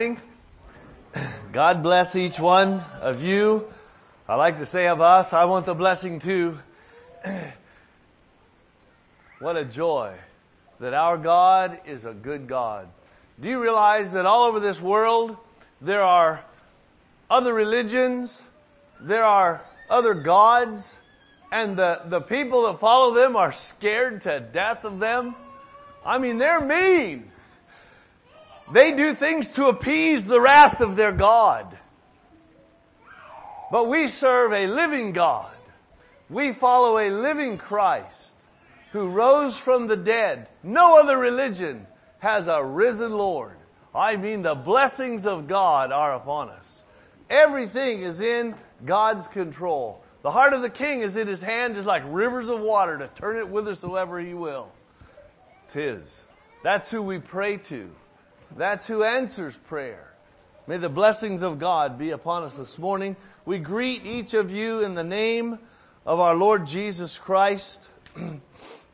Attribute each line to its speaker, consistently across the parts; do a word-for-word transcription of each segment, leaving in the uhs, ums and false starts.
Speaker 1: God bless each one of you. I like to say of us, I want the blessing too. What a joy that our God is a good God. Do you realize that all over this world there are other religions, there are other gods, and the, the people that follow them are scared to death of them? I mean, they're mean. They do things to appease the wrath of their God. But we serve a living God. We follow a living Christ who rose from the dead. No other religion has a risen Lord. I mean, the blessings of God are upon us. Everything is in God's control. The heart of the king is in his hand, just like rivers of water to turn it whithersoever he will. 'Tis. That's who we pray to. That's who answers prayer. May the blessings of God be upon us this morning. We greet each of you in the name of our Lord Jesus Christ. You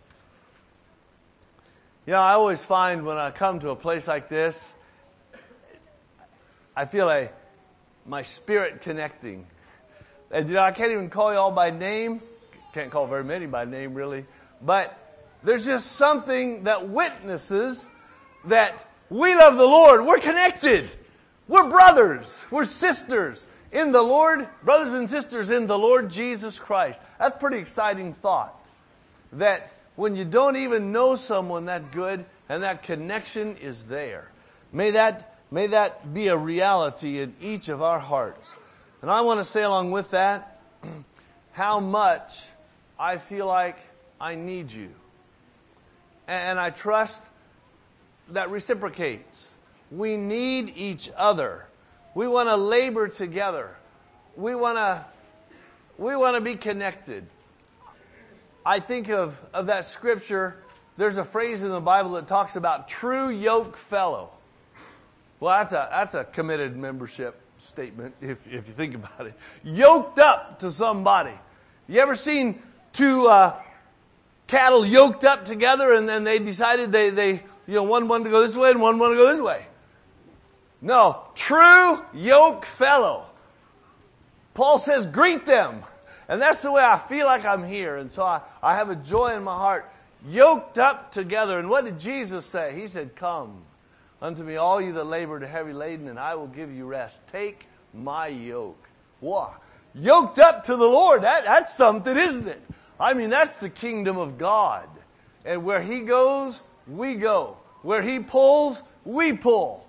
Speaker 1: know, I always find when I come to a place like this, I feel a, my spirit connecting. And you know, I can't even call you all by name. Can't call very many by name, really. But there's just something that witnesses that we love the Lord. We're connected. We're brothers. We're sisters in the Lord. Brothers and sisters in the Lord Jesus Christ. That's a pretty exciting thought. That when you don't even know someone that good and that connection is there. May that, may that be a reality in each of our hearts. And I want to say along with that, how much I feel like I need you. And I trust that reciprocates. We need each other. We want to labor together. We want to, we want to be connected. I think of, of that scripture. There's a phrase in the Bible that talks about true yoke fellow. Well, that's a, that's a committed membership statement if, if you think about it. Yoked up to somebody. You ever seen two uh, cattle yoked up together and then they decided they, they You know, one wanted to go this way and one wanted to go this way. No, true yoke fellow. Paul says, greet them. And that's the way I feel like I'm here. And so I, I have a joy in my heart. Yoked up together. And what did Jesus say? He said, come unto me, all you that labor and are heavy laden, and I will give you rest. Take my yoke. Wow. Yoked up to the Lord. That, that's something, isn't it? I mean, that's the kingdom of God. And where He goes, we go. Where He pulls, we pull.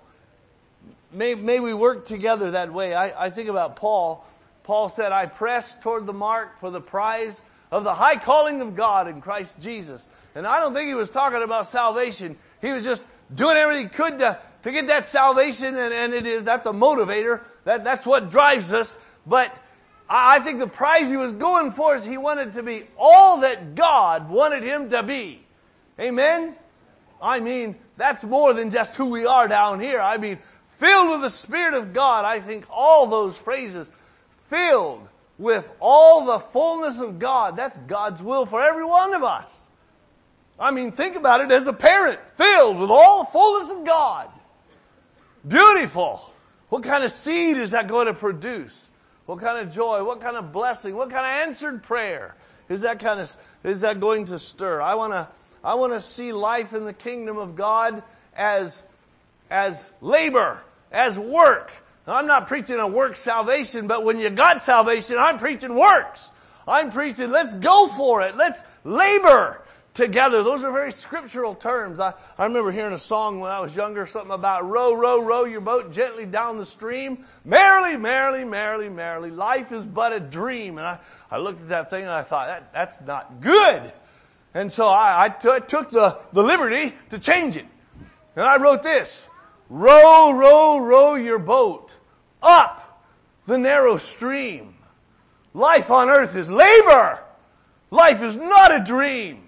Speaker 1: May, may we work together that way. I, I think about Paul. Paul said, I press toward the mark for the prize of the high calling of God in Christ Jesus. And I don't think he was talking about salvation. He was just doing everything he could to, to get that salvation. And, and it is, that's a motivator. That, that's what drives us. But I, I think the prize he was going for is he wanted to be all that God wanted him to be. Amen? I mean, that's more than just who we are down here. I mean, filled with the Spirit of God. I think all those phrases, filled with all the fullness of God, that's God's will for every one of us. I mean, think about it as a parent, filled with all the fullness of God. Beautiful. What kind of seed is that going to produce? What kind of joy? What kind of blessing? What kind of answered prayer is that kind of, is that going to stir? I want to I want to see life in the kingdom of God as, as labor, as work. Now, I'm not preaching a work salvation, but when you got salvation, I'm preaching works. I'm preaching, let's go for it. Let's labor together. Those are very scriptural terms. I, I remember hearing a song when I was younger, something about row, row, row your boat gently down the stream. Merrily, merrily, merrily, merrily. Life is but a dream. And I, I looked at that thing and I thought, that, that's not good. And so I, I t- took the, the liberty to change it. And I wrote this. Row, row, row your boat up the narrow stream. Life on earth is labor. Life is not a dream.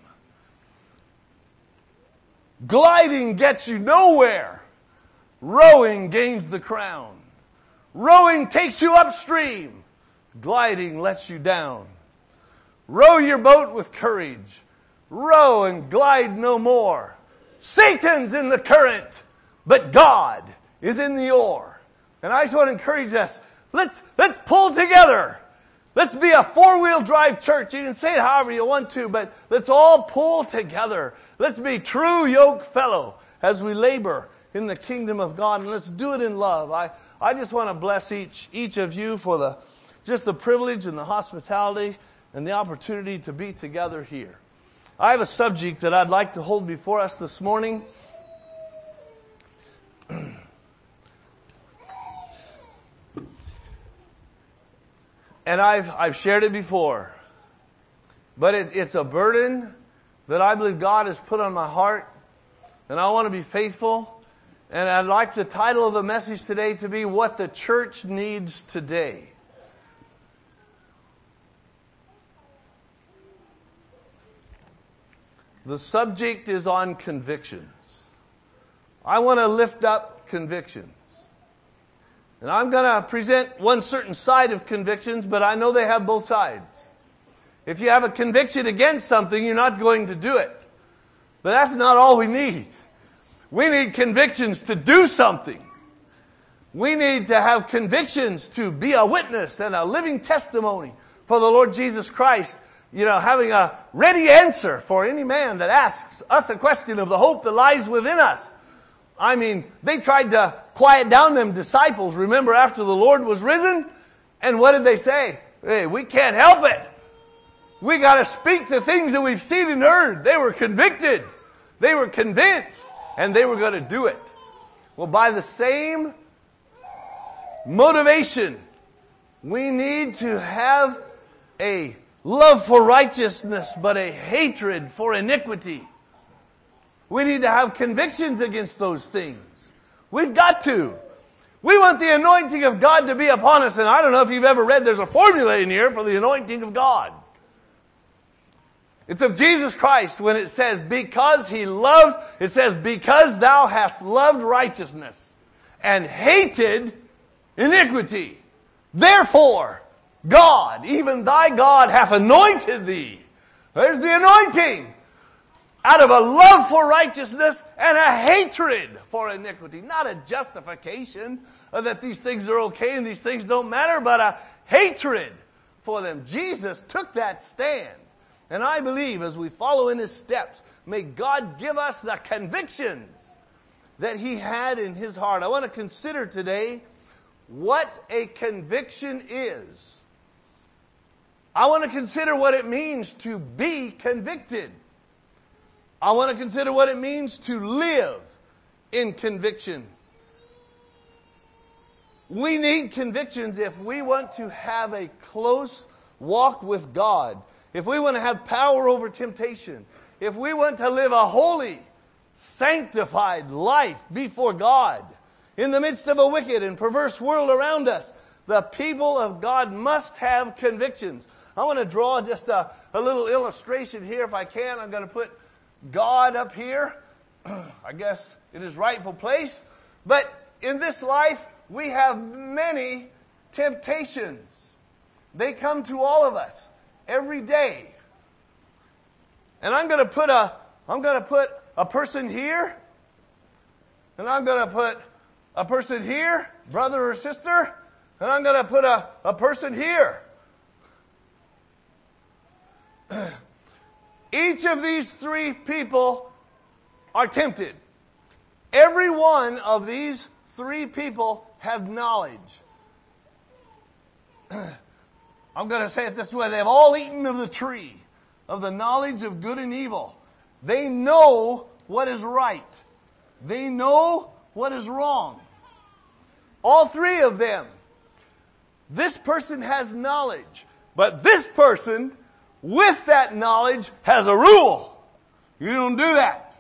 Speaker 1: Gliding gets you nowhere. Rowing gains the crown. Rowing takes you upstream. Gliding lets you down. Row your boat with courage. Row and glide no more. Satan's in the current, but God is in the oar. And I just want to encourage us, let's, let's pull together. Let's be a four-wheel drive church. You can say it however you want to, but let's all pull together. Let's be true yoke fellow as we labor in the kingdom of God, and let's do it in love. I, I just want to bless each, each of you for the, just the privilege and the hospitality and the opportunity to be together here. I have a subject that I'd like to hold before us this morning. And I've, I've shared it before. But it, it's a burden that I believe God has put on my heart. And I want to be faithful. And I'd like the title of the message today to be What the Church Needs Today. The subject is on convictions. I want to lift up convictions. And I'm going to present one certain side of convictions, but I know they have both sides. If you have a conviction against something, you're not going to do it. But that's not all we need. We need convictions to do something. We need to have convictions to be a witness and a living testimony for the Lord Jesus Christ. You know, having a ready answer for any man that asks us a question of the hope that lies within us. I mean, they tried to quiet down them disciples, remember, after the Lord was risen? And what did they say? Hey, we can't help it. We got to speak the things that we've seen and heard. They were convicted. They were convinced. And they were going to do it. Well, by the same motivation, we need to have a love for righteousness, but a hatred for iniquity. We need to have convictions against those things. We've got to. We want the anointing of God to be upon us. And I don't know if you've ever read, there's a formula in here for the anointing of God. It's of Jesus Christ when it says, because He loved, it says, because thou hast loved righteousness and hated iniquity. Therefore, God, even thy God, hath anointed thee. There's the anointing. Out of a love for righteousness and a hatred for iniquity. Not a justification that these things are okay and these things don't matter, but a hatred for them. Jesus took that stand. And I believe as we follow in His steps, may God give us the convictions that He had in His heart. I want to consider today what a conviction is. I want to consider what it means to be convicted. I want to consider what it means to live in conviction. We need convictions if we want to have a close walk with God. If we want to have power over temptation. If we want to live a holy, sanctified life before God. In the midst of a wicked and perverse world around us, the people of God must have convictions. I want to draw just a, a little illustration here if I can. I'm going to put God up here, I guess in His rightful place. But in this life, we have many temptations. They come to all of us every day. And I'm going to put a, I'm going to put a person here, and I'm going to put a person here, brother or sister, and I'm going to put a, a person here. Each of these three people are tempted. Every one of these three people have knowledge. I'm going to say it this way. They have all eaten of the tree of the knowledge of good and evil. They know what is right. They know what is wrong. All three of them. This person has knowledge. But this person, with that knowledge, has a rule. You don't do that.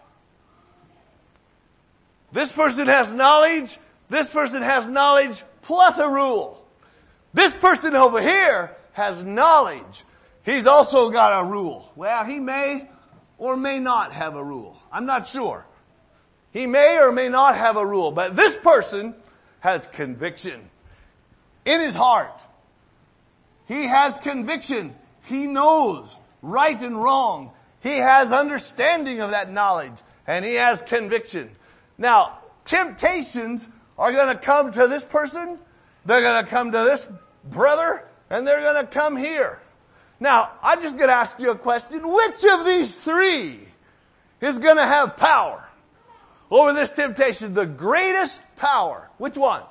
Speaker 1: This person has knowledge. This person has knowledge plus a rule. This person over here has knowledge. He's also got a rule. Well, he may or may not have a rule. I'm not sure. He may or may not have a rule. But this person has conviction in his heart. He has conviction. He knows right and wrong. He has understanding of that knowledge. And he has conviction. Now, temptations are going to come to this person, they're going to come to this brother, and they're going to come here. Now, I'm just going to ask you a question. Which of these three is going to have power over this temptation? The greatest power. Which one?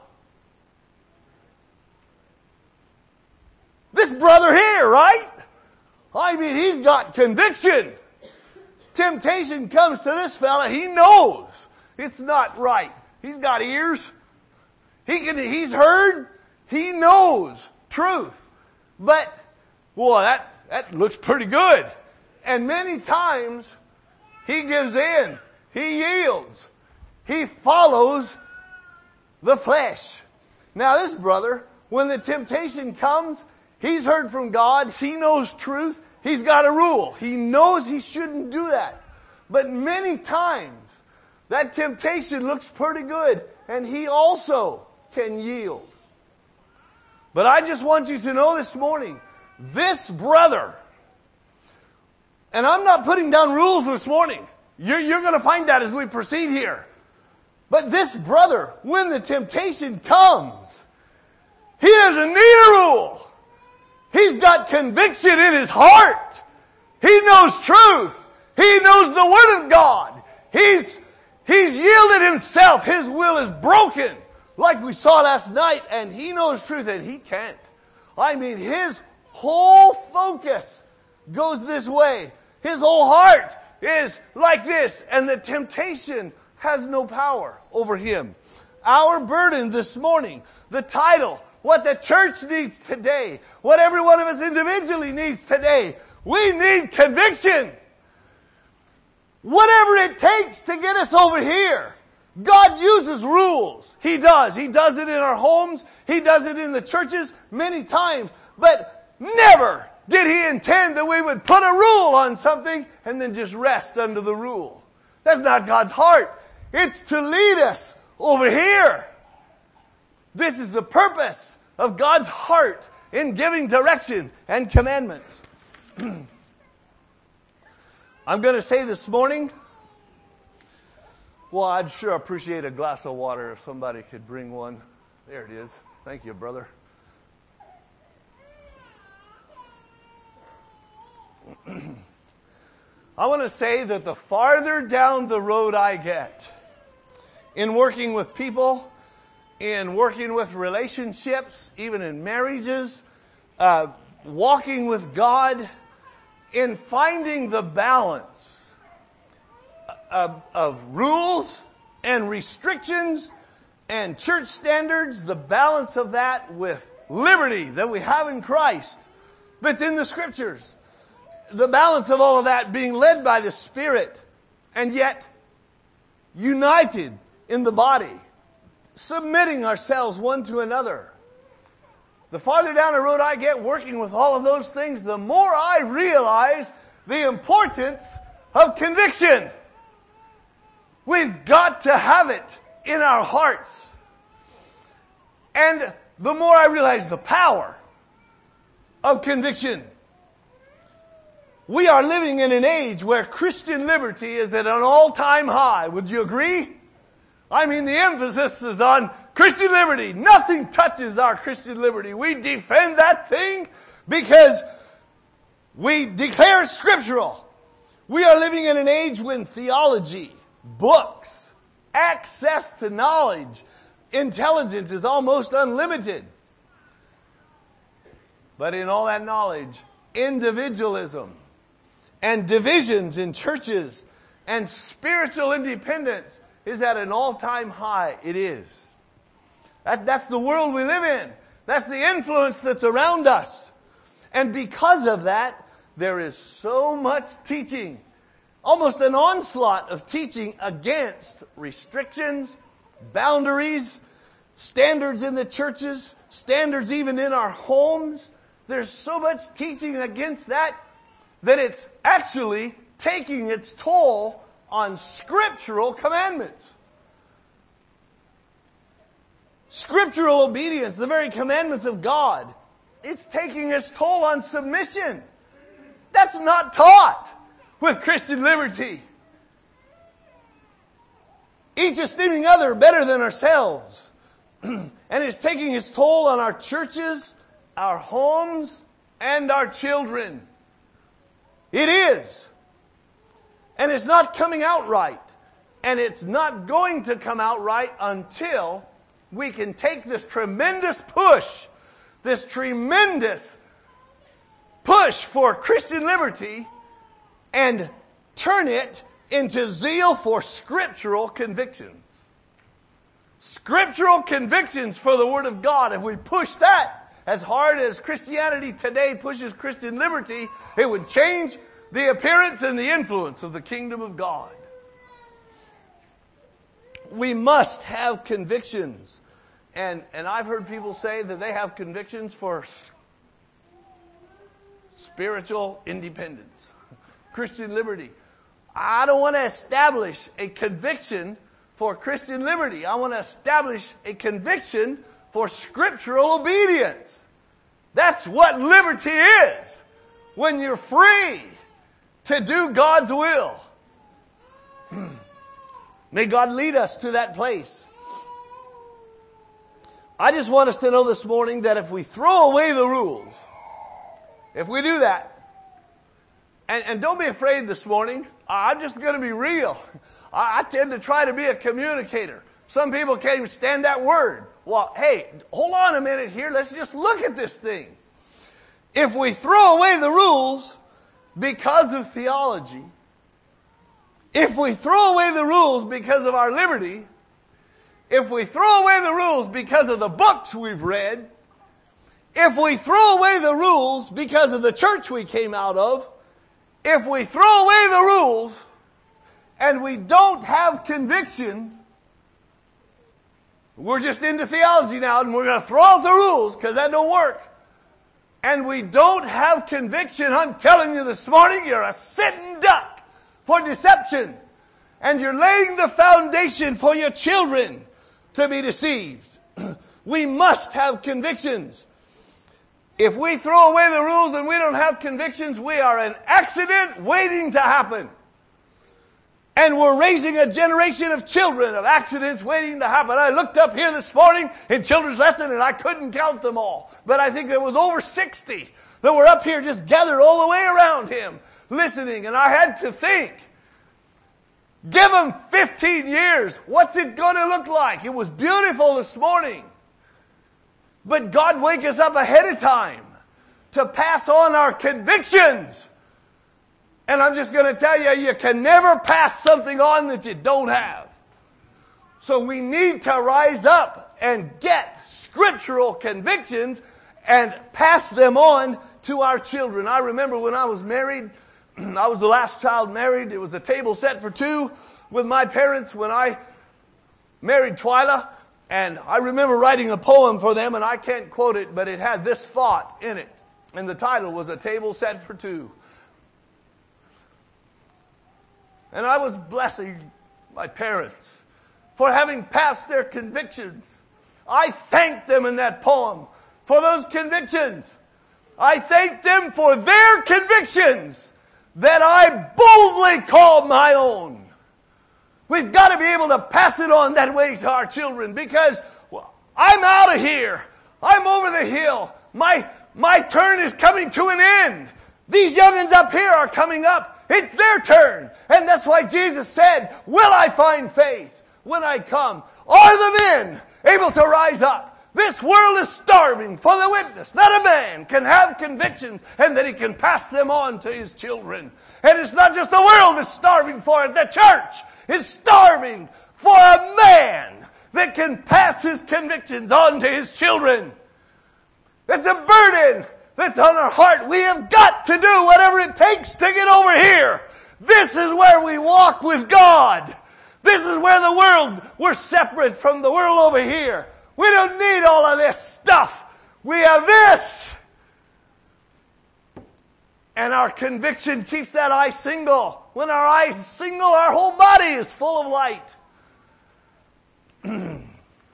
Speaker 1: This brother here, right? I mean, he's got conviction. Temptation comes to this fella. He knows it's not right. He's got ears. He can, he's heard. He knows truth. But, boy, that, that looks pretty good. And many times, he gives in. He yields. He follows the flesh. Now, this brother, when the temptation comes, he's heard from God. He knows truth. He's got a rule. He knows he shouldn't do that. But many times, that temptation looks pretty good, and he also can yield. But I just want you to know this morning, this brother, and I'm not putting down rules this morning. You're, you're going to find that as we proceed here. But this brother, when the temptation comes, he doesn't need a rule. He's got conviction in his heart. He knows truth. He knows the Word of God. He's, he's yielded himself. His will is broken, like we saw last night, and he knows truth, and he can't. I mean, his whole focus goes this way. His whole heart is like this, and the temptation has no power over him. Our burden this morning, the title, what the church needs today, what every one of us individually needs today, we need conviction. Whatever it takes to get us over here. God uses rules. He does. He does it in our homes. He does it in the churches many times. But never did He intend that we would put a rule on something and then just rest under the rule. That's not God's heart. It's to lead us over here. This is the purpose of God's heart in giving direction and commandments. I'm going to say this morning, well, I'd sure appreciate a glass of water if somebody could bring one. There it is. Thank you, brother. I want to say that the farther down the road I get in working with people, in working with relationships, even in marriages, uh, walking with God, in finding the balance of, of rules and restrictions and church standards, the balance of that with liberty that we have in Christ that's in the Scriptures. The balance of all of that being led by the Spirit and yet united in the body, submitting ourselves one to another. The farther down the road I get working with all of those things, the more I realize the importance of conviction. We've got to have it in our hearts. And the more I realize the power of conviction. We are living in an age where Christian liberty is at an all-time high. Would you agree? I mean, the emphasis is on Christian liberty. Nothing touches our Christian liberty. We defend that thing because we declare it scriptural. We are living in an age when theology, books, access to knowledge, intelligence is almost unlimited. But in all that knowledge, individualism and divisions in churches and spiritual independence is at an all-time high. It is. That, that's the world we live in. That's the influence that's around us. And because of that, there is so much teaching, almost an onslaught of teaching against restrictions, boundaries, standards in the churches, standards even in our homes. There's so much teaching against that that it's actually taking its toll on scriptural commandments. Scriptural obedience, the very commandments of God, it's taking its toll on submission. That's not taught with Christian liberty. Each esteeming other better than ourselves. And it's taking its toll on our churches, our homes, and our children. It is. And it's not coming out right. And it's not going to come out right until we can take this tremendous push, this tremendous push for Christian liberty, and turn it into zeal for scriptural convictions. Scriptural convictions for the Word of God. If we push that as hard as Christianity today pushes Christian liberty, it would change the appearance and the influence of the kingdom of God. We must have convictions. And, and I've heard people say that they have convictions for spiritual independence, Christian liberty. I don't want to establish a conviction for Christian liberty. I want to establish a conviction for scriptural obedience. That's what liberty is. When you're free to do God's will. May God lead us to that place. I just want us to know this morning that if we throw away the rules, if we do that, and, and don't be afraid this morning, I'm just going to be real. I, I tend to try to be a communicator. Some people can't even stand that word. Well, hey, hold on a minute here. Let's just look at this thing. If we throw away the rules because of theology, if we throw away the rules because of our liberty, if we throw away the rules because of the books we've read, if we throw away the rules because of the church we came out of, if we throw away the rules and we don't have conviction, we're just into theology now and we're going to throw out the rules because that don't work. And we don't have conviction, I'm telling you this morning, you're a sitting duck for deception. And you're laying the foundation for your children to be deceived. We must have convictions. If we throw away the rules and we don't have convictions, we are an accident waiting to happen. And we're raising a generation of children of accidents waiting to happen. I looked up here this morning in children's lesson and I couldn't count them all. But I think there was over sixty that were up here just gathered all the way around him, listening. And I had to think, give them fifteen years. What's it going to look like? It was beautiful this morning. But God wake us up ahead of time to pass on our convictions. And I'm just going to tell you, you can never pass something on that you don't have. So we need to rise up and get scriptural convictions and pass them on to our children. I remember when I was married, I was the last child married. It was a table set for two with my parents when I married Twyla. And I remember writing a poem for them, and I can't quote it, but it had this thought in it. And the title was A Table Set for Two. And I was blessing my parents for having passed their convictions. I thanked them in that poem for those convictions. I thanked them for their convictions that I boldly called my own. We've got to be able to pass it on that way to our children because well, I'm out of here. I'm over the hill. My, my turn is coming to an end. These young'uns up here are coming up. It's their turn. And that's why Jesus said, will I find faith when I come? Are the men able to rise up? This world is starving for the witness that a man can have convictions and that he can pass them on to his children. And it's not just the world that's starving for it. The church is starving for a man that can pass his convictions on to his children. It's a burden that's on our heart. We have got to do whatever it takes to get over here. This is where we walk with God. This is where the world, we're separate from the world over here. We don't need all of this stuff. We have this. And our conviction keeps that eye single. When our eye is single, our whole body is full of light. I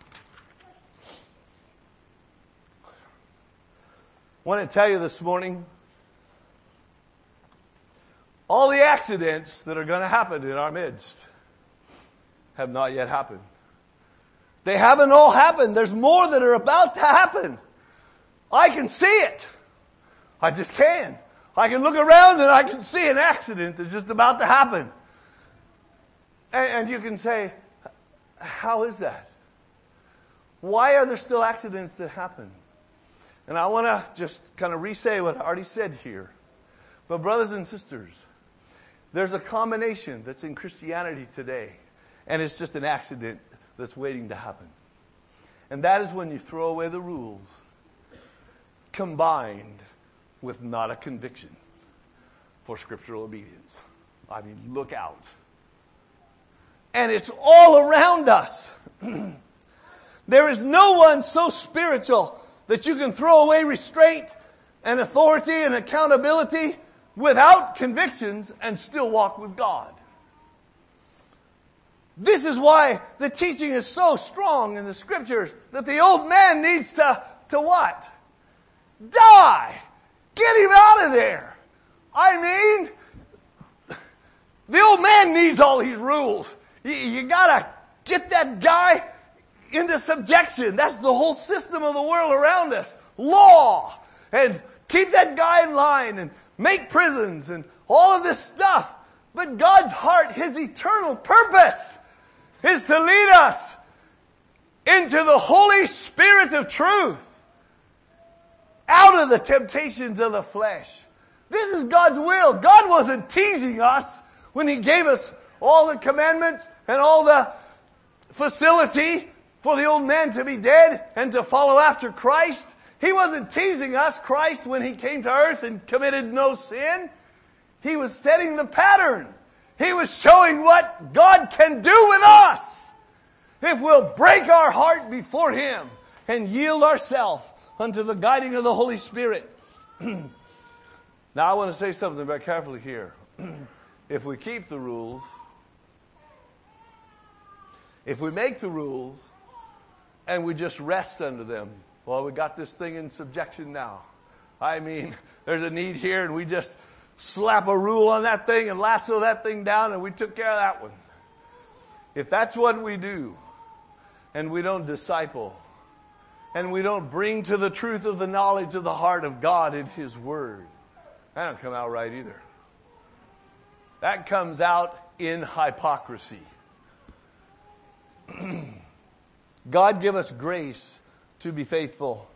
Speaker 1: want to tell you this morning, all the accidents that are going to happen in our midst have not yet happened. They haven't all happened. There's more that are about to happen. I can see it. I just can. I can look around and I can see an accident that's just about to happen. And, and you can say, how is that? Why are there still accidents that happen? And I want to just kind of re-say what I already said here. But brothers and sisters, there's a combination that's in Christianity today. And it's just an accident that's waiting to happen. And that is when you throw away the rules combined with not a conviction for scriptural obedience. I mean, look out. And it's all around us. There is no one so spiritual that you can throw away restraint and authority and accountability without convictions and still walk with God. This is why the teaching is so strong in the scriptures that the old man needs to, to what? Die! Get him out of there! I mean, the old man needs all these rules. You, you gotta get that guy into subjection. That's the whole system of the world around us. Law. And keep that guy in line and make prisons and all of this stuff. But God's heart, His eternal purpose, is to lead us into the Holy Spirit of truth. Out of the temptations of the flesh. This is God's will. God wasn't teasing us when He gave us all the commandments and all the facility for the old man to be dead and to follow after Christ. He wasn't teasing us, Christ, when He came to earth and committed no sin. He was setting the pattern. He was showing what God can do with us if we'll break our heart before Him and yield ourselves unto the guiding of the Holy Spirit. Now I want to say something very carefully here. If we keep the rules, if we make the rules, and we just rest under them, well, we got this thing in subjection now. I mean, there's a need here, and we just slap a rule on that thing and lasso that thing down, and we took care of that one. If that's what we do, and we don't disciple, and we don't bring to the truth of the knowledge of the heart of God in His Word, that don't come out right either. That comes out in hypocrisy. God give us grace to be faithful.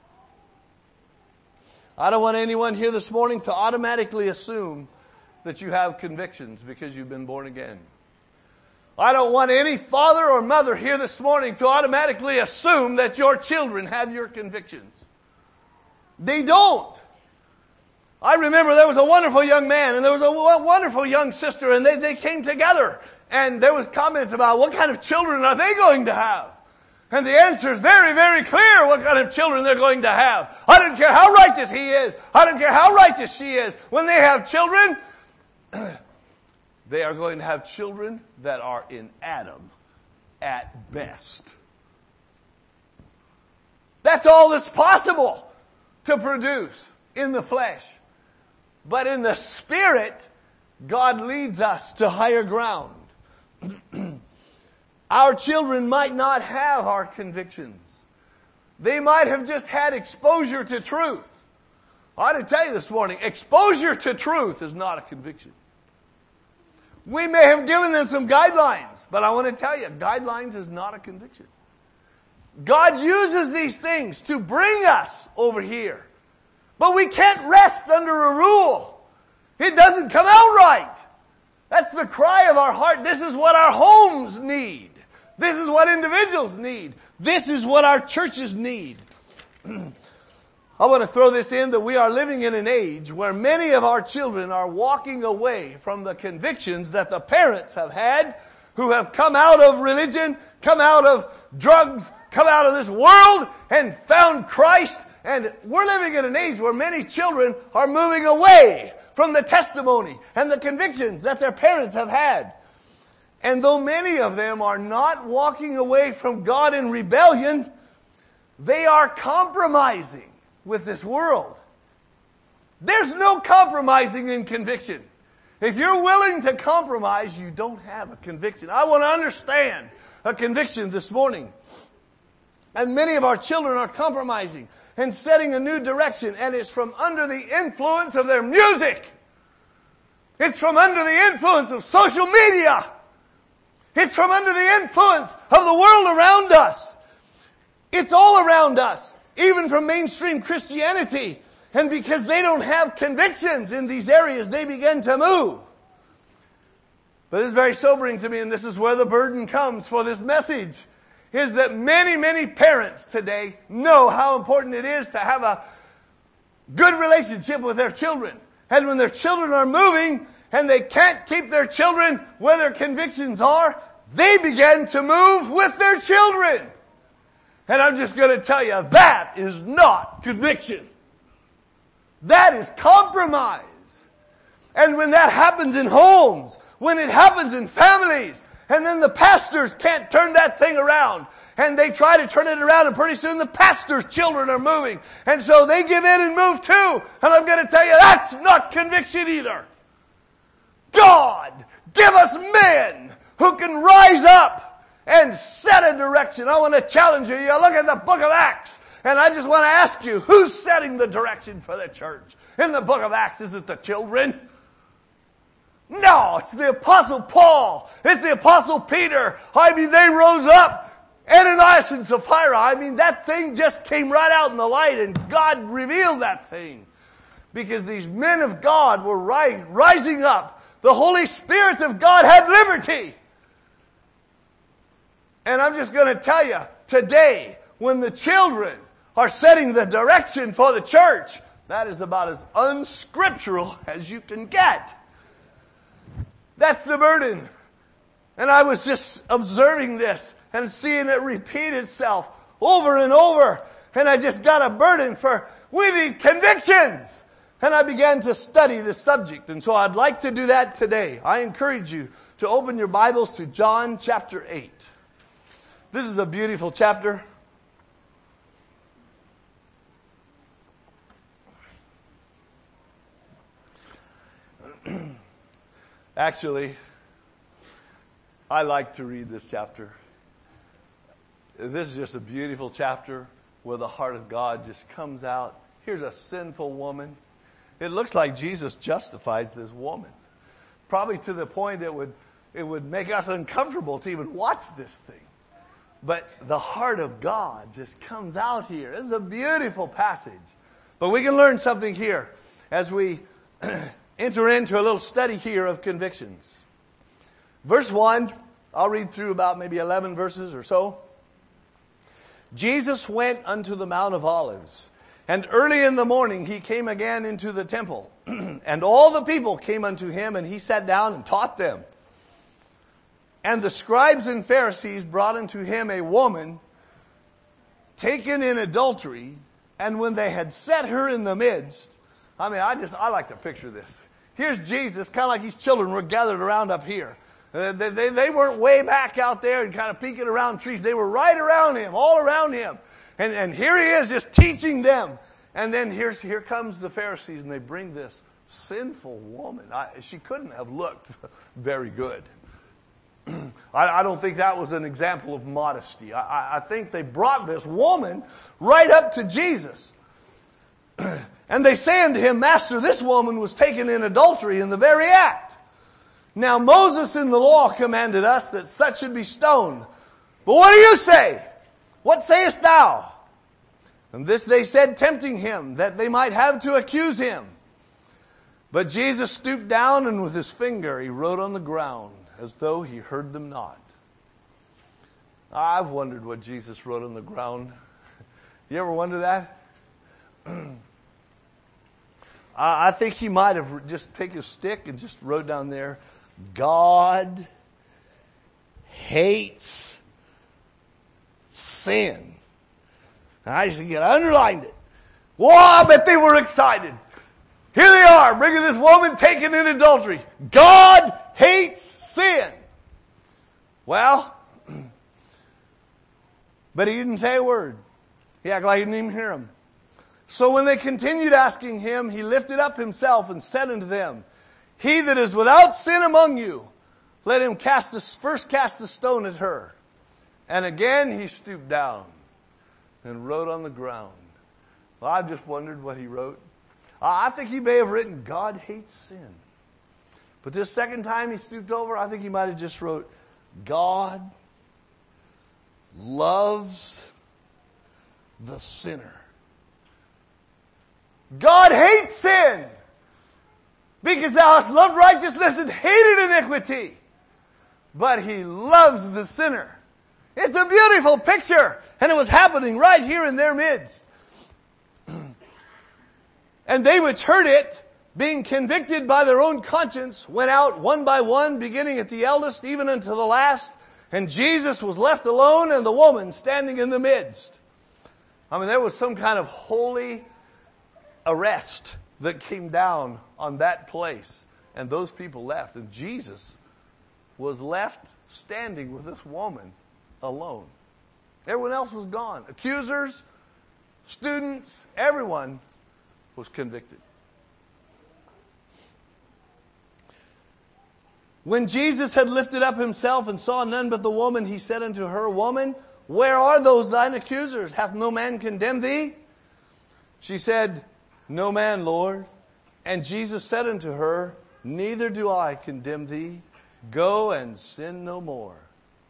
Speaker 1: I don't want anyone here this morning to automatically assume that you have convictions because you've been born again. I don't want any father or mother here this morning to automatically assume that your children have your convictions. They don't. I remember there was a wonderful young man and there was a wonderful young sister, and they, they came together, and there was comments about what kind of children are they going to have. And the answer is very, very clear what kind of children they're going to have. I don't care how righteous he is. I don't care how righteous she is. When they have children, they are going to have children that are in Adam at best. That's all that's possible to produce in the flesh. But in the Spirit, God leads us to higher ground. Our children might not have our convictions. They might have just had exposure to truth. I ought to tell you this morning, exposure to truth is not a conviction. We may have given them some guidelines, but I want to tell you, guidelines is not a conviction. God uses these things to bring us over here. But we can't rest under a rule. It doesn't come out right. That's the cry of our heart. This is what our homes need. This is what individuals need. This is what our churches need. I want to throw this in that we are living in an age where many of our children are walking away from the convictions that the parents have had, who have come out of religion, come out of drugs, come out of this world and found Christ. And we're living in an age where many children are moving away from the testimony and the convictions that their parents have had. And though many of them are not walking away from God in rebellion, they are compromising with this world. There's no compromising in conviction. If you're willing to compromise, you don't have a conviction. I want to understand a conviction this morning. And many of our children are compromising and setting a new direction. And it's from under the influence of their music. It's from under the influence of social media. It's from under the influence of the world around us. It's all around us, even from mainstream Christianity. And because they don't have convictions in these areas, they begin to move. But it's very sobering to me, and this is where the burden comes for this message, is that many, many parents today know how important it is to have a good relationship with their children. And when their children are moving and they can't keep their children where their convictions are, they begin to move with their children. And I'm just going to tell you, that is not conviction. That is compromise. And when that happens in homes, when it happens in families, and then the pastors can't turn that thing around, and they try to turn it around, and pretty soon the pastor's children are moving, and so they give in and move too. And I'm going to tell you, that's not conviction either. God, give us men who can rise up and set a direction. I want to challenge you. You look at the book of Acts, and I just want to ask you, who's setting the direction for the church? In the book of Acts, is it the children? No, it's the Apostle Paul. It's the Apostle Peter. I mean, they rose up. Ananias and Sapphira. I mean, that thing just came right out in the light, and God revealed that thing. Because these men of God were ri- rising up. The Holy Spirit of God had liberty. And I'm just going to tell you, today, when the children are setting the direction for the church, that is about as unscriptural as you can get. That's the burden. And I was just observing this and seeing it repeat itself over and over. And I just got a burden for, we need convictions. And I began to study this subject. And so I'd like to do that today. I encourage you to open your Bibles to John chapter eight. This is a beautiful chapter. Actually, I like to read this chapter. This is just a beautiful chapter where the heart of God just comes out. Here's a sinful woman. It looks like Jesus justifies this woman. Probably to the point it would, it would make us uncomfortable to even watch this thing. But the heart of God just comes out here. This is a beautiful passage. But we can learn something here as we enter into a little study here of convictions. Verse one, I'll read through about maybe eleven verses or so. Jesus went unto the Mount of Olives, and early in the morning he came again into the temple. And all the people came unto him, and he sat down and taught them. And the scribes and Pharisees brought unto him a woman taken in adultery, and when they had set her in the midst, I mean, I just, I like to picture this. Here's Jesus, kind of like his children were gathered around up here. Uh, they, they, they weren't way back out there and kind of peeking around trees. They were right around him, all around him. And, and here he is just teaching them. And then here's, here comes the Pharisees, and they bring this sinful woman. I, she couldn't have looked very good. I, I don't think that was an example of modesty. I, I think they brought this woman right up to Jesus. And they say unto him, Master, this woman was taken in adultery in the very act. Now Moses in the law commanded us that such should be stoned. But what do you say? What sayest thou? And this they said, tempting him, that they might have to accuse him. But Jesus stooped down, and with his finger he wrote on the ground, as though he heard them not. I've wondered what Jesus wrote on the ground. You ever wonder that? I think he might have just taken a stick and just wrote down there, God hates sin. And I just get underlined it. Well, I bet they were excited. Here they are, bringing this woman taken in adultery. God hates sin. Well, but he didn't say a word. He acted like he didn't even hear him. So when they continued asking him, he lifted up himself and said unto them, He that is without sin among you, let him cast a, first cast a stone at her. And again he stooped down. and wrote on the ground. Well, I've just wondered what he wrote. I think he may have written, God hates sin. But this second time he stooped over, I think he might have just wrote, God loves the sinner. God hates sin because thou hast loved righteousness and hated iniquity. But he loves the sinner. It's a beautiful picture. And it was happening right here in their midst. And they which heard it, being convicted by their own conscience, went out one by one, beginning at the eldest, even unto the last. And Jesus was left alone, and the woman standing in the midst. I mean, there was some kind of holy arrest that came down on that place. And those people left. And Jesus was left standing with this woman alone. Everyone else was gone. Accusers, students, everyone was convicted. When Jesus had lifted up himself and saw none but the woman, he said unto her, Woman, where are those thine accusers? Hath no man condemned thee? She said, No man, Lord. And Jesus said unto her, Neither do I condemn thee. Go and sin no more.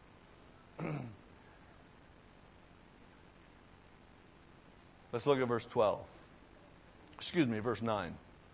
Speaker 1: Let's look at verse twelve. Excuse me, verse nine.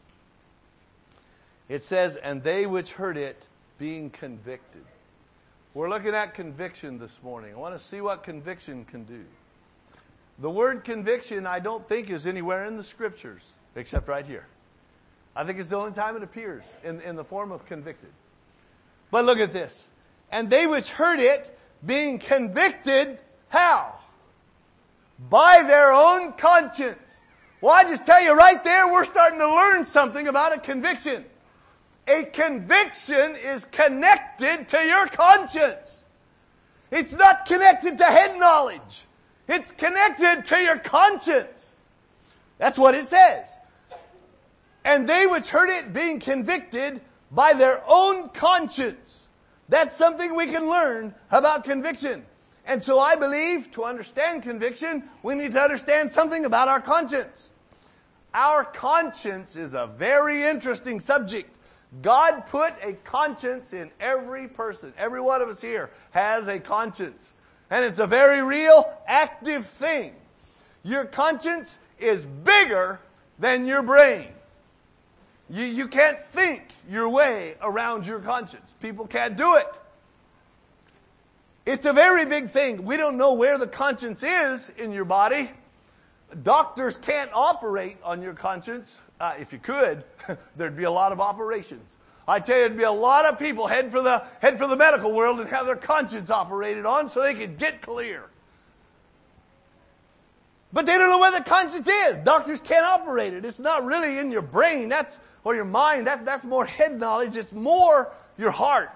Speaker 1: It says, And they which heard it, being convicted. We're looking at conviction this morning. I want to see what conviction can do. The word conviction, I don't think, is anywhere in the Scriptures, except right here. I think it's the only time it appears in, in the form of convicted. But look at this. And they which heard it, being convicted, how? By their own conscience. Well, I just tell you right there, we're starting to learn something about a conviction. A conviction is connected to your conscience. It's not connected to head knowledge. It's connected to your conscience. That's what it says. And they which heard it, being convicted by their own conscience. That's something we can learn about conviction. And so I believe to understand conviction, we need to understand something about our conscience. Our conscience is a very interesting subject. God put a conscience in every person. Every one of us here has a conscience. And it's a very real, active thing. Your conscience is bigger than your brain. You, you can't think your way around your conscience. People can't do it. It's a very big thing. We don't know where the conscience is in your body. Doctors can't operate on your conscience. Uh, if you could, there'd be a lot of operations. I tell you, there'd be a lot of people head for the head for the medical world and have their conscience operated on so they could get clear. But they don't know where the conscience is. Doctors can't operate it. It's not really in your brain. That's or your mind. That, that's more head knowledge. It's more your heart.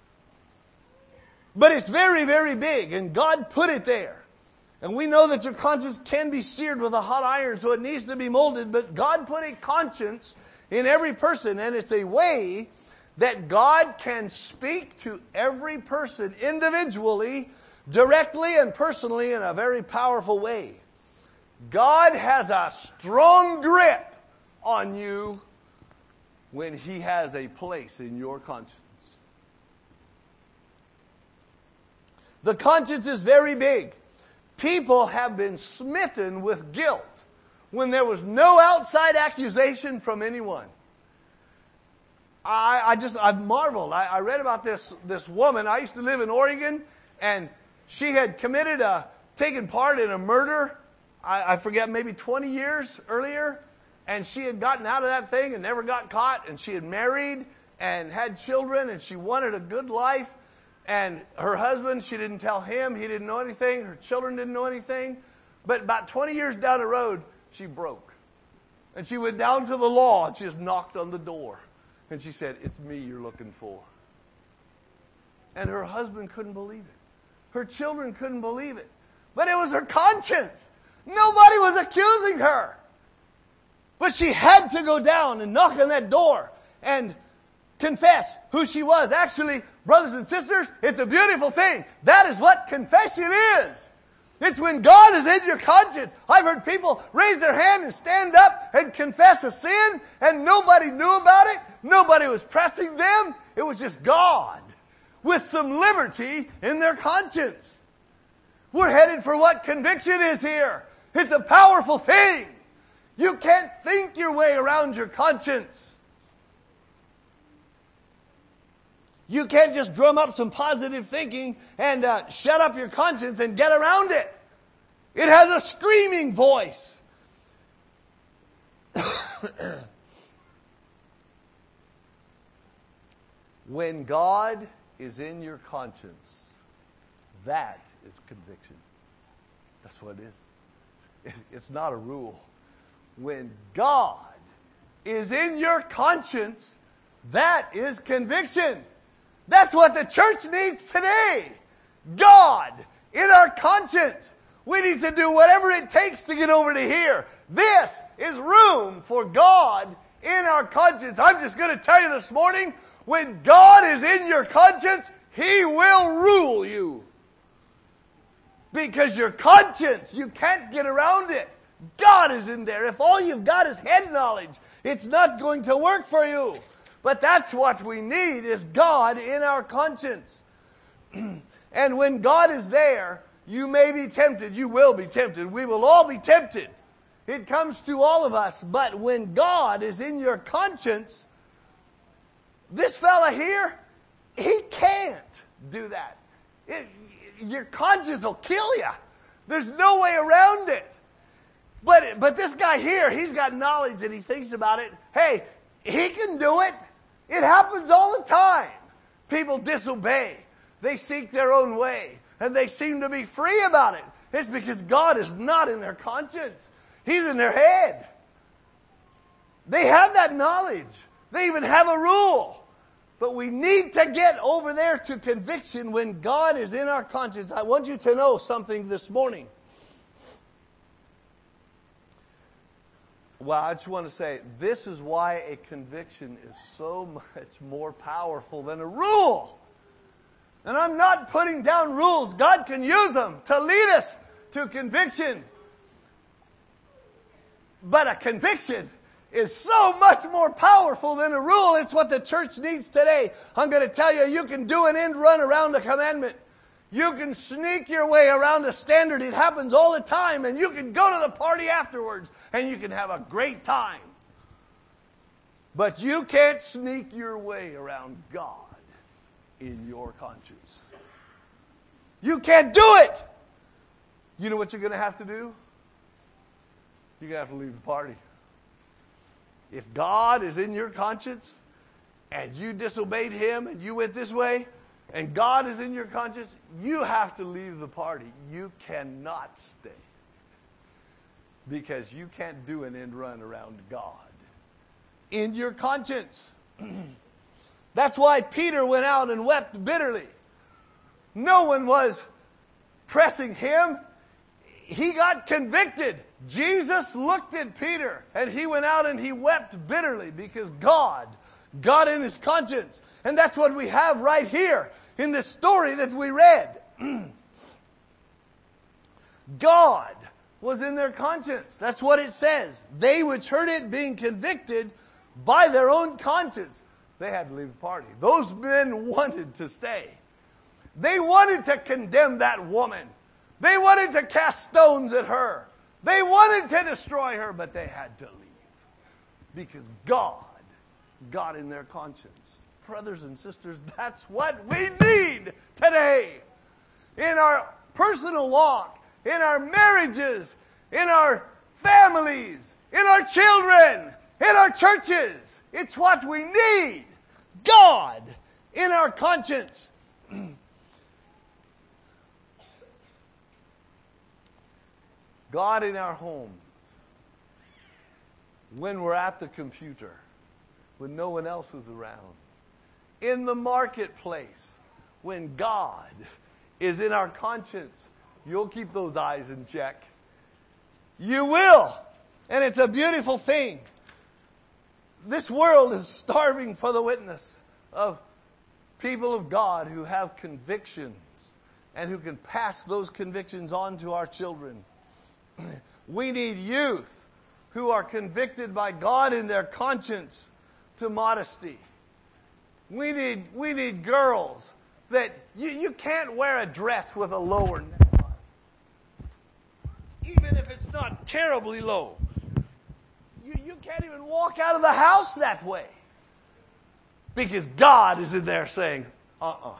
Speaker 1: But it's very, very big, and God put it there. And we know that your conscience can be seared with a hot iron, so it needs to be molded. But God put a conscience in every person, and it's a way that God can speak to every person individually, directly and personally in a very powerful way. God has a strong grip on you when He has a place in your conscience. The conscience is very big. People have been smitten with guilt when there was no outside accusation from anyone. I, I just, I marveled. I, I read about this, this woman. I used to live in Oregon, and she had committed a, taken part in a murder, I, I forget, maybe twenty years earlier, and she had gotten out of that thing and never got caught, and she had married and had children, and she wanted a good life. And her husband, she didn't tell him. He didn't know anything. Her children didn't know anything. But about twenty years down the road, she broke. And she went down to the law and she just knocked on the door. And she said, "It's me you're looking for." And her husband couldn't believe it. Her children couldn't believe it. But it was her conscience. Nobody was accusing her. But she had to go down and knock on that door and confess who she was. Actually, brothers and sisters, it's a beautiful thing. That is what confession is. It's when God is in your conscience. I've heard people raise their hand and stand up and confess a sin, and nobody knew about it. Nobody was pressing them. It was just God with some liberty in their conscience. We're headed for what conviction is here. It's a powerful thing. You can't think your way around your conscience. You can't just drum up some positive thinking and uh, shut up your conscience and get around it. It has a screaming voice. When God is in your conscience, that is conviction. That's what it is. It's not a rule. When God is in your conscience, that is conviction. That's what the church needs today. God in our conscience. We need to do whatever it takes to get over to here. This is room for God in our conscience. I'm just going to tell you this morning, when God is in your conscience, He will rule you. Because your conscience, you can't get around it. God is in there. If all you've got is head knowledge, it's not going to work for you. But that's what we need, is God in our conscience. And when God is there, you may be tempted. You will be tempted. We will all be tempted. It comes to all of us. But when God is in your conscience, this fella here, he can't do that. It, your conscience will kill you. There's no way around it. But, but this guy here, he's got knowledge and he thinks about it. Hey, he can do it. It happens all the time. People disobey. They seek their own way. And they seem to be free about it. It's because God is not in their conscience. He's in their head. They have that knowledge. They even have a rule. But we need to get over there to conviction when God is in our conscience. I want you to know something this morning. Well, I just want to say, this is why a conviction is so much more powerful than a rule. And I'm not putting down rules. God can use them to lead us to conviction. But a conviction is so much more powerful than a rule. It's what the church needs today. I'm going to tell you, you can do an end run around a commandment. You can sneak your way around a standard. It happens all the time. And you can go to the party afterwards and you can have a great time. But you can't sneak your way around God in your conscience. You can't do it. You know what you're going to have to do? You're going to have to leave the party. If God is in your conscience and you disobeyed Him and you went this way, and God is in your conscience, you have to leave the party. You cannot stay. Because you can't do an end run around God in your conscience. That's why Peter went out and wept bitterly. No one was pressing him. He got convicted. Jesus looked at Peter and he went out and he wept bitterly because God got in his conscience. And that's what we have right here in this story that we read. God was in their conscience. That's what it says. They which heard it being convicted by their own conscience. They had to leave the party. Those men wanted to stay. They wanted to condemn that woman. They wanted to cast stones at her. They wanted to destroy her, but they had to leave. Because God got in their conscience. Brothers and sisters, that's what we need today. In our personal walk, in our marriages, in our families, in our children, in our churches. It's what we need. God in our conscience. God in our homes. When we're at the computer. When no one else is around. In the marketplace. When God is in our conscience. You'll keep those eyes in check. You will. And it's a beautiful thing. This world is starving for the witness of people of God who have convictions and who can pass those convictions on to our children. We need youth who are convicted by God in their conscience to modesty. We need, we need girls that you, you can't wear a dress with a lower neckline, even if it's not terribly low. You, you can't even walk out of the house that way, because God is in there saying, uh-uh.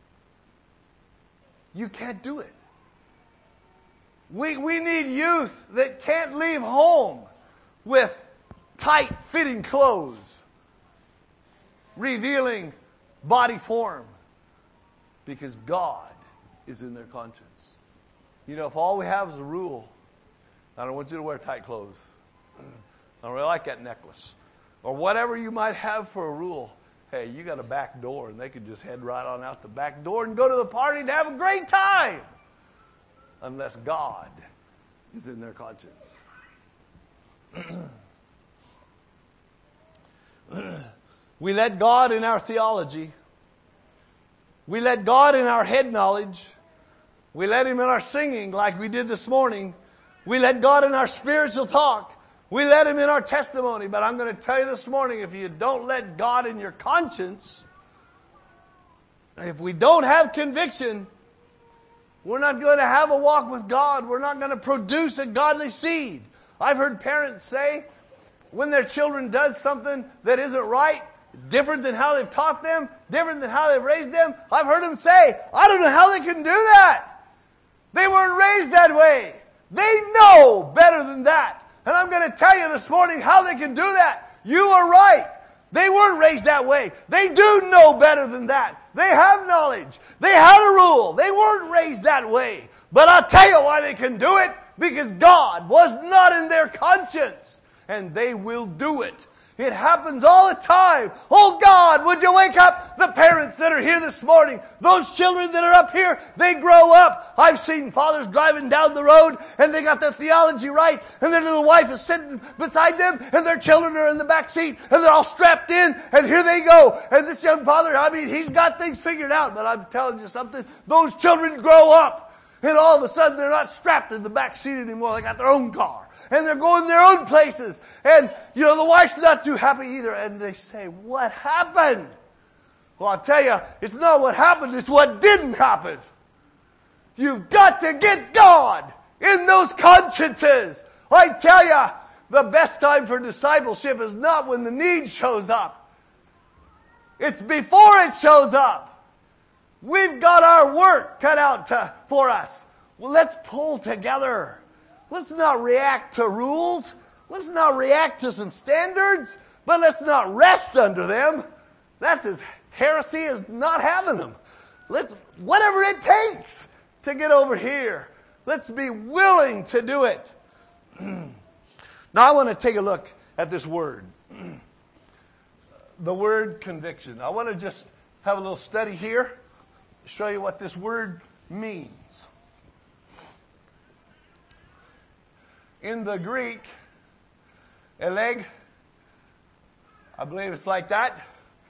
Speaker 1: You can't do it. We, we need youth that can't leave home with tight-fitting clothes, revealing body form, because God is in their conscience. You know, if all we have is a rule, I don't want you to wear tight clothes. I don't really like that necklace. Or whatever you might have for a rule. Hey, you got a back door, and they could just head right on out the back door and go to the party and have a great time. Unless God is in their conscience. We let God in our theology. We let God in our head knowledge. We let Him in our singing like we did this morning. We let God in our spiritual talk. We let Him in our testimony. But I'm going to tell you this morning, if you don't let God in your conscience, if we don't have conviction, we're not going to have a walk with God. We're not going to produce a godly seed. I've heard parents say, when their children does something that isn't right, different than how they've taught them, different than how they've raised them, I've heard them say, I don't know how they can do that. They weren't raised that way. They know better than that. And I'm going to tell you this morning how they can do that. You are right. They weren't raised that way. They do know better than that. They have knowledge. They have a rule. They weren't raised that way. But I'll tell you why they can do it. Because God was not in their conscience. And they will do it. It happens all the time. Oh God, would you wake up the parents that are here this morning? Those children that are up here, they grow up. I've seen fathers driving down the road and they got their theology right and their little wife is sitting beside them and their children are in the back seat and they're all strapped in and here they go. And this young father, I mean, he's got things figured out, but I'm telling you something, those children grow up and all of a sudden they're not strapped in the back seat anymore. They got their own car. And they're going their own places. And, you know, the wife's not too happy either. And they say, what happened? Well, I'll tell you, it's not what happened, it's what didn't happen. You've got to get God in those consciences. I tell you, the best time for discipleship is not when the need shows up. It's before it shows up. We've got our work cut out to, for us. Well, let's pull together. Let's not react to rules. Let's not react to some standards. But let's not rest under them. That's as heresy as not having them. Let's, whatever it takes to get over here. Let's be willing to do it. Now I want to take a look at this word. The word conviction. I want to just have a little study here. Show you what this word means. In the Greek, eleg, I believe it's like that.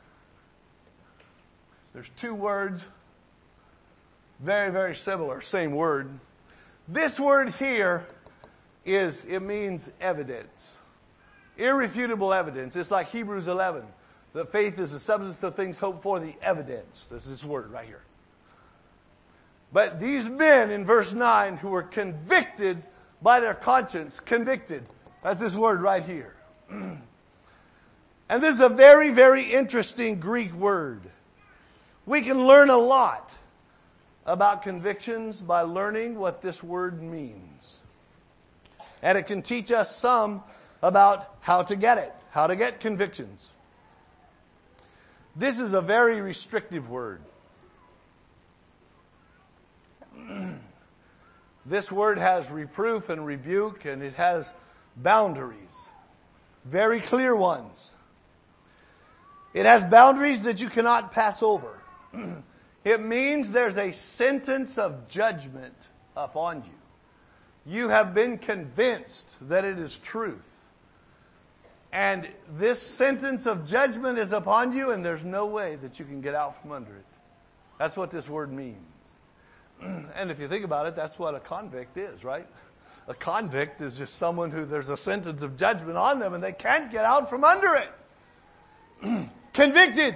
Speaker 1: There's two words, very, very similar, same word. This word here is, it means evidence. Irrefutable evidence. It's like Hebrews eleven. That faith is the substance of things hoped for, the evidence. This is this word right here. But these men in verse nine who were convicted by their conscience, convicted. That's this word right here. And this is a very, very interesting Greek word. We can learn a lot about convictions by learning what this word means. And it can teach us some about how to get it, how to get convictions. This is a very restrictive word. This word has reproof and rebuke, and it has boundaries. Very clear ones. It has boundaries that you cannot pass over. It means there's a sentence of judgment upon you. You have been convinced that it is truth. And this sentence of judgment is upon you, and there's no way that you can get out from under it. That's what this word means. And if you think about it, that's what a convict is, right? A convict is just someone who there's a sentence of judgment on them and they can't get out from under it. Convicted.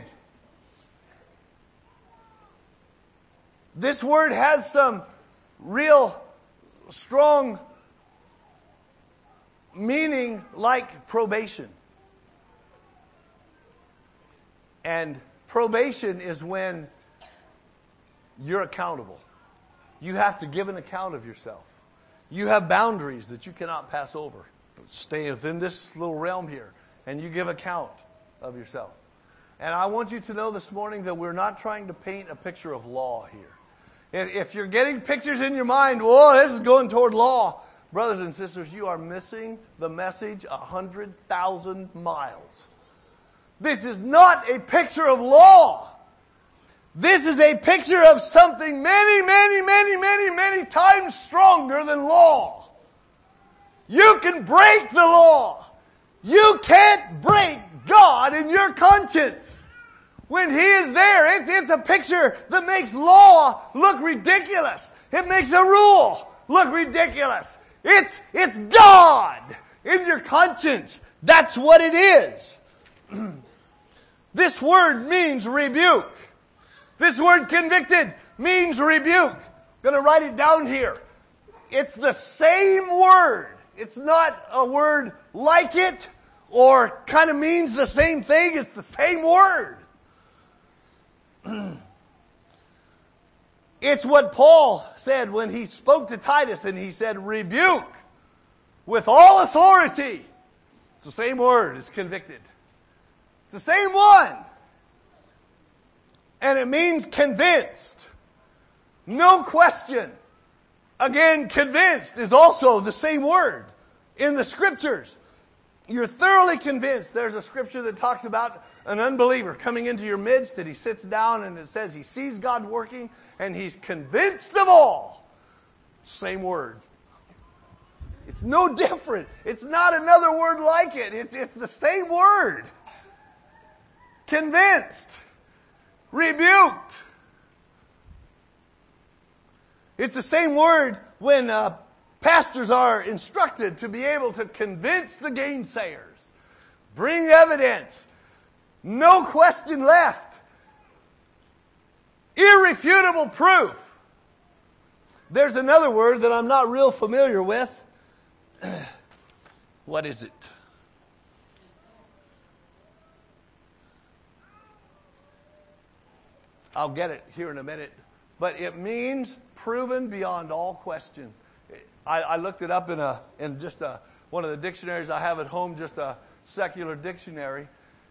Speaker 1: This word has some real strong meaning like probation. And probation is when you're accountable. You have to give an account of yourself. You have boundaries that you cannot pass over. Stay within this little realm here, and you give account of yourself. And I want you to know this morning that we're not trying to paint a picture of law here. If you're getting pictures in your mind, whoa, this is going toward law, brothers and sisters, you are missing the message a hundred thousand miles. This is not a picture of law. This is a picture of something many, many, many, many, many times stronger than law. You can break the law. You can't break God in your conscience. When He is there, it's, it's a picture that makes law look ridiculous. It makes a rule look ridiculous. It's, it's God in your conscience. That's what it is. This word means rebuke. This word convicted means rebuke. I'm going to write it down here. It's the same word. It's not a word like it or kind of means the same thing. It's the same word. It's what Paul said when he spoke to Titus and he said, rebuke with all authority. It's the same word as convicted. It's the same one. And it means convinced. No question. Again, convinced is also the same word in the Scriptures. You're thoroughly convinced. There's a scripture that talks about an unbeliever coming into your midst, that he sits down and it says he sees God working and he's convinced of all. Same word. It's no different. It's not another word like it. It's, it's the same word. Convinced. Rebuked. It's the same word when uh, pastors are instructed to be able to convince the gainsayers. Bring evidence. No question left. Irrefutable proof. There's another word that I'm not real familiar with. What is it? I'll get it here in a minute. But it means proven beyond all question. I, I looked it up in a in just a one of the dictionaries I have at home, just a secular dictionary.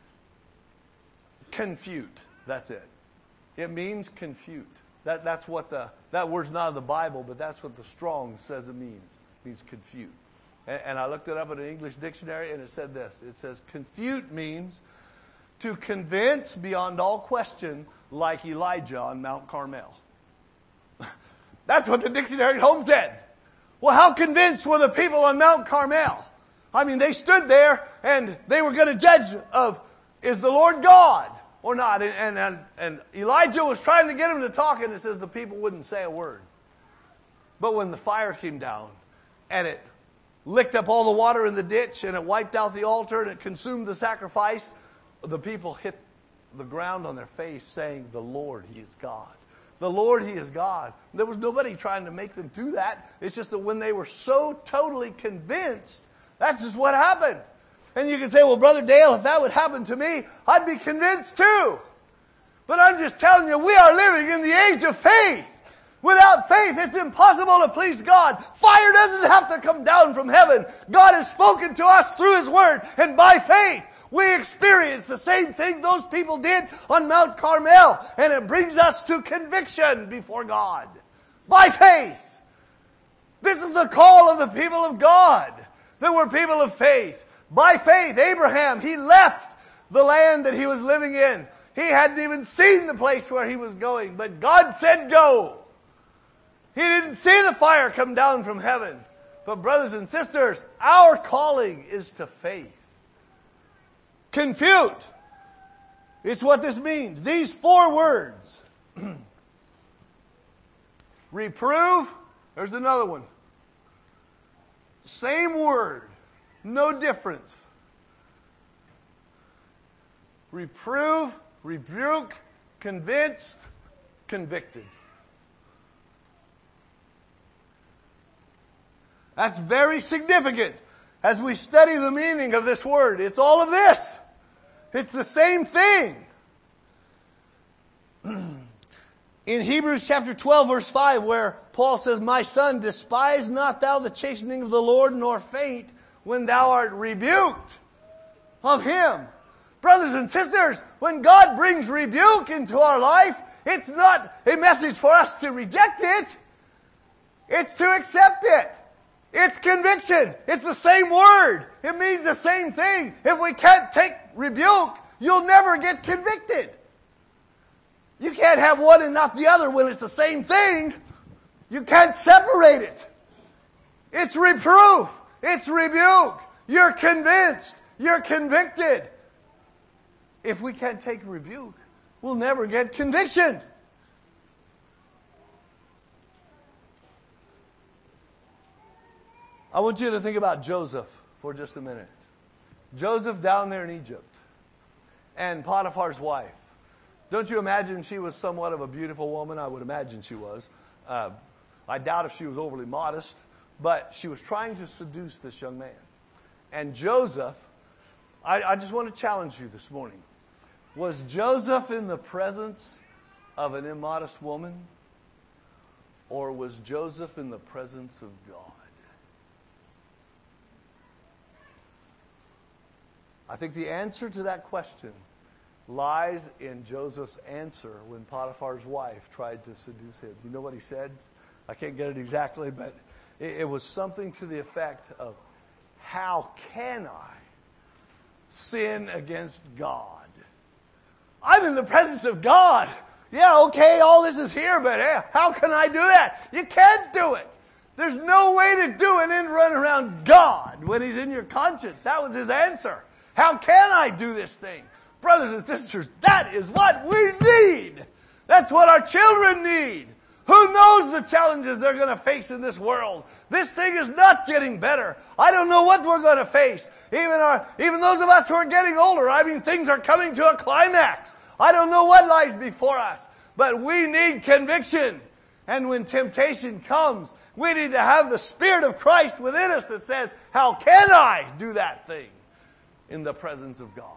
Speaker 1: Confute. That's it. It means confute. That that's what the that word's not in the Bible, but that's what the Strong's says it means. It means confute. And, and I looked it up in an English dictionary, and it said this. It says confute means to convince beyond all question, like Elijah on Mount Carmel. That's what the dictionary at home said. Well, how convinced were the people on Mount Carmel? I mean, they stood there and they were going to judge of, is the Lord God or not? And, and, and Elijah was trying to get them to talk, and it says the people wouldn't say a word. But when the fire came down and it licked up all the water in the ditch and it wiped out the altar and it consumed the sacrifice, the people hit the ground on their face saying, the Lord, He is God. The Lord, He is God. There was nobody trying to make them do that. It's just that when they were so totally convinced, that's just what happened. And you can say, well, Brother Dale, if that would happen to me, I'd be convinced too. But I'm just telling you, we are living in the age of faith. Without faith, it's impossible to please God. Fire doesn't have to come down from heaven. God has spoken to us through His Word, and by faith, we experience the same thing those people did on Mount Carmel, and it brings us to conviction before God. By faith. This is the call of the people of God. They were people of faith. By faith, Abraham, he left the land that he was living in. He hadn't even seen the place where he was going, but God said go. He didn't see the fire come down from heaven. But brothers and sisters, our calling is to faith. Confute. It's what this means. These four words. Reprove. There's another one. Same word. No difference. Reprove, rebuke, convinced, convicted. That's very significant as we study the meaning of this word. It's all of this. It's the same thing. In Hebrews chapter twelve, verse five, where Paul says, "My son, despise not thou the chastening of the Lord, nor faint when thou art rebuked of Him." Brothers and sisters, when God brings rebuke into our life, it's not a message for us to reject it. It's to accept it. It's conviction. It's the same word. It means the same thing. If we can't take rebuke, you'll never get convicted. You can't have one and not the other when it's the same thing. You can't separate it. It's reproof. It's rebuke. You're convinced. You're convicted. If we can't take rebuke, we'll never get conviction. I want you to think about Joseph for just a minute. Joseph down there in Egypt and Potiphar's wife. Don't you imagine she was somewhat of a beautiful woman? I would imagine she was. Uh, I doubt if she was overly modest, but she was trying to seduce this young man. And Joseph, I, I just want to challenge you this morning. Was Joseph in the presence of an immodest woman? Or was Joseph in the presence of God? I think the answer to that question lies in Joseph's answer when Potiphar's wife tried to seduce him. You know what he said? I can't get it exactly, but it, it was something to the effect of, "How can I sin against God? I'm in the presence of God. Yeah, okay, all this is here, but hey, how can I do that?" You can't do it. There's no way to do it and run around God when He's in your conscience. That was his answer. How can I do this thing? Brothers and sisters, that is what we need. That's what our children need. Who knows the challenges they're going to face in this world? This thing is not getting better. I don't know what we're going to face. Even our, even those of us who are getting older, I mean, things are coming to a climax. I don't know what lies before us, but we need conviction. And when temptation comes, we need to have the Spirit of Christ within us that says, "How can I do that thing in the presence of God?"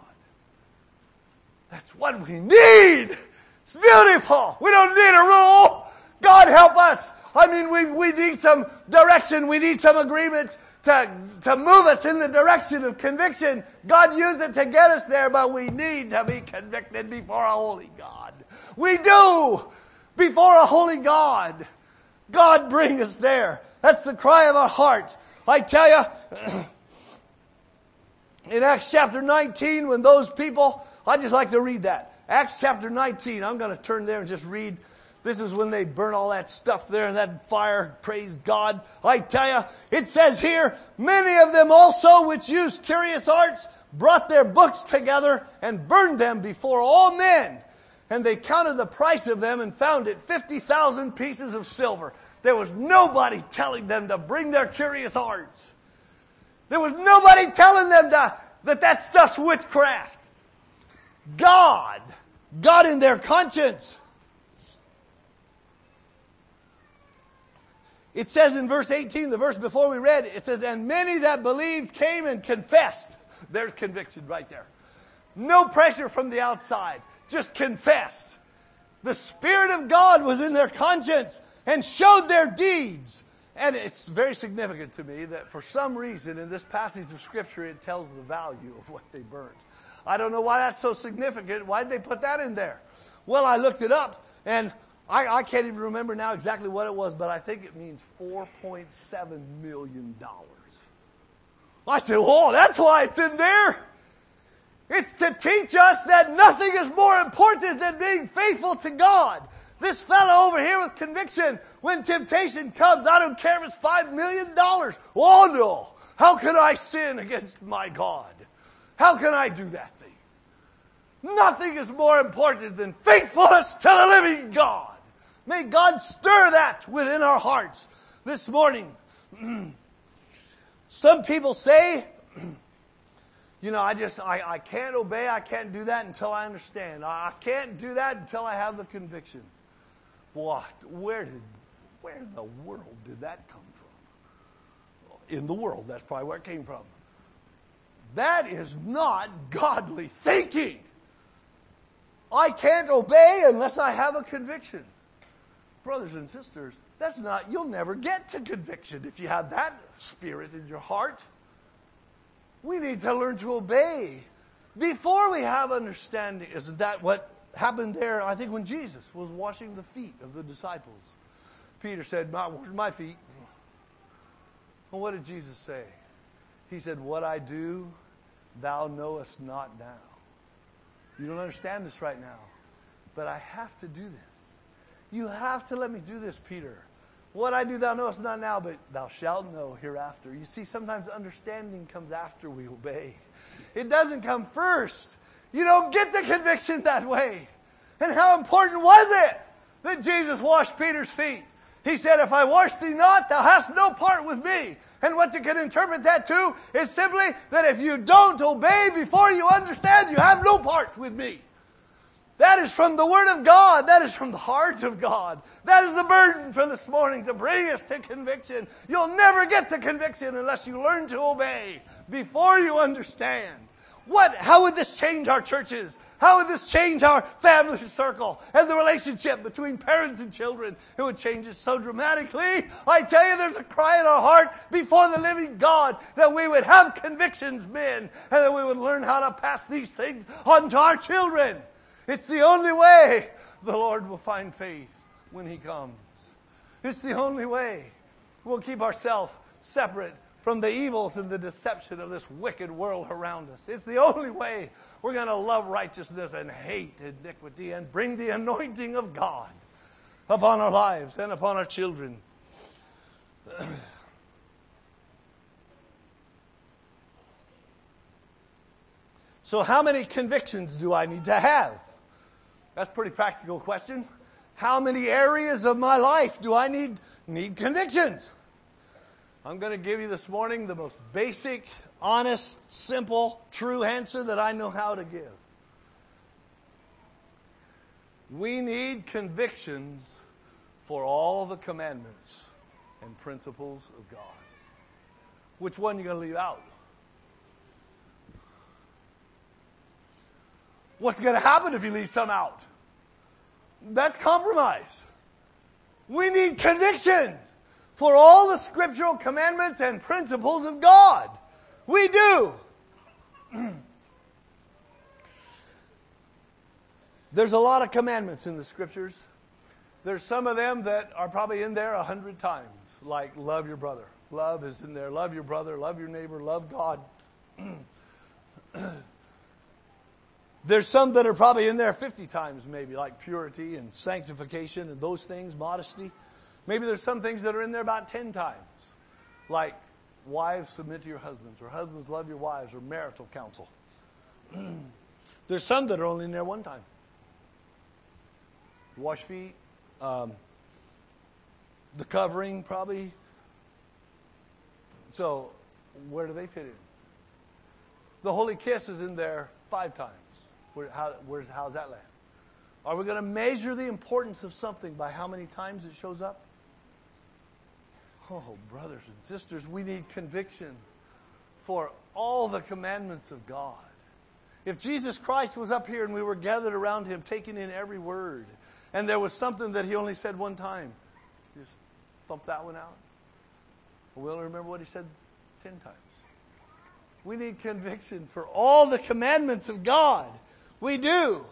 Speaker 1: That's what we need. It's beautiful. We don't need a rule. God help us. I mean, we, we need some direction. We need some agreement to, to move us in the direction of conviction. God used it to get us there, but we need to be convicted before a holy God. We do. Before a holy God. God bring us there. That's the cry of our heart. I tell you, in Acts chapter nineteen, when those people, I just like to read that. Acts chapter nineteen, I'm going to turn there and just read. This is when they burn all that stuff there in that fire. Praise God. I tell you, it says here, "Many of them also which used curious arts brought their books together and burned them before all men. And they counted the price of them and found it fifty thousand pieces of silver." There was nobody telling them to bring their curious arts. There was nobody telling them to, that that stuff's witchcraft. God got in their conscience. It says in verse eighteen, the verse before we read, it says, "And many that believed came and confessed." There's conviction right there. No pressure from the outside. Just confessed. The Spirit of God was in their conscience and showed their deeds. And it's very significant to me that for some reason in this passage of Scripture it tells the value of what they burned. I don't know why that's so significant. Why did they put that in there? Well, I looked it up, and I, I can't even remember now exactly what it was, but I think it means four point seven million dollars. I said, oh, that's why it's in there. It's to teach us that nothing is more important than being faithful to God. This fellow over here with conviction, when temptation comes, I don't care if it's five million dollars. Oh, no. How can I sin against my God? How can I do that thing? Nothing is more important than faithfulness to the living God. May God stir that within our hearts this morning. Some people say, you know, I just, I, I can't obey, I can't do that until I understand. I, I can't do that until I have the conviction. What? Where did, where in the world did that come from? In the world, that's probably where it came from. That is not godly thinking. I can't obey unless I have a conviction. Brothers and sisters, that's not, you'll never get to conviction if you have that spirit in your heart. We need to learn to obey before we have understanding. Isn't that what happened there, I think, when Jesus was washing the feet of the disciples? Peter said, "Not wash my feet." Well, what did Jesus say? He said, "What I do, thou knowest not now." You don't understand this right now, but I have to do this. You have to let me do this, Peter. What I do, thou knowest not now, but thou shalt know hereafter. You see, sometimes understanding comes after we obey. It doesn't come first. You don't get the conviction that way. And how important was it that Jesus washed Peter's feet? He said, "If I wash thee not, thou hast no part with me." And what you can interpret that to is simply that if you don't obey before you understand, you have no part with me. That is from the Word of God. That is from the heart of God. That is the burden for this morning, to bring us to conviction. You'll never get to conviction unless you learn to obey before you understand. What? How would this change our churches? How would this change our family circle and the relationship between parents and children? It would change it so dramatically. I tell you, there's a cry in our heart before the living God that we would have convictions, men, and that we would learn how to pass these things on to our children. It's the only way the Lord will find faith when He comes. It's the only way we'll keep ourselves separate from the evils and the deception of this wicked world around us. It's the only way we're going to love righteousness and hate iniquity and bring the anointing of God upon our lives and upon our children. So how many convictions do I need to have? That's a pretty practical question. How many areas of my life do I need, need convictions? I'm going to give you this morning the most basic, honest, simple, true answer that I know how to give. We need convictions for all the commandments and principles of God. Which one are you going to leave out? What's going to happen if you leave some out? That's compromise. We need conviction for all the scriptural commandments and principles of God. We do. There's a lot of commandments in the scriptures. There's some of them that are probably in there a hundred times, like love your brother. Love is in there. Love your brother, love your neighbor, love God. There's some that are probably in there fifty times maybe, like purity and sanctification and those things, modesty. Maybe there's some things that are in there about ten times, like wives submit to your husbands, or husbands love your wives, or marital counsel. There's some that are only in there one time. Wash feet, um, the covering probably. So where do they fit in? The holy kiss is in there five times. Where, how, where's, how's that land? Are we going to measure the importance of something by how many times it shows up? Oh, brothers and sisters, we need conviction for all the commandments of God. If Jesus Christ was up here and we were gathered around Him, taking in every word, and there was something that He only said one time, just thump that one out. We only remember what He said ten times. We need conviction for all the commandments of God. We do.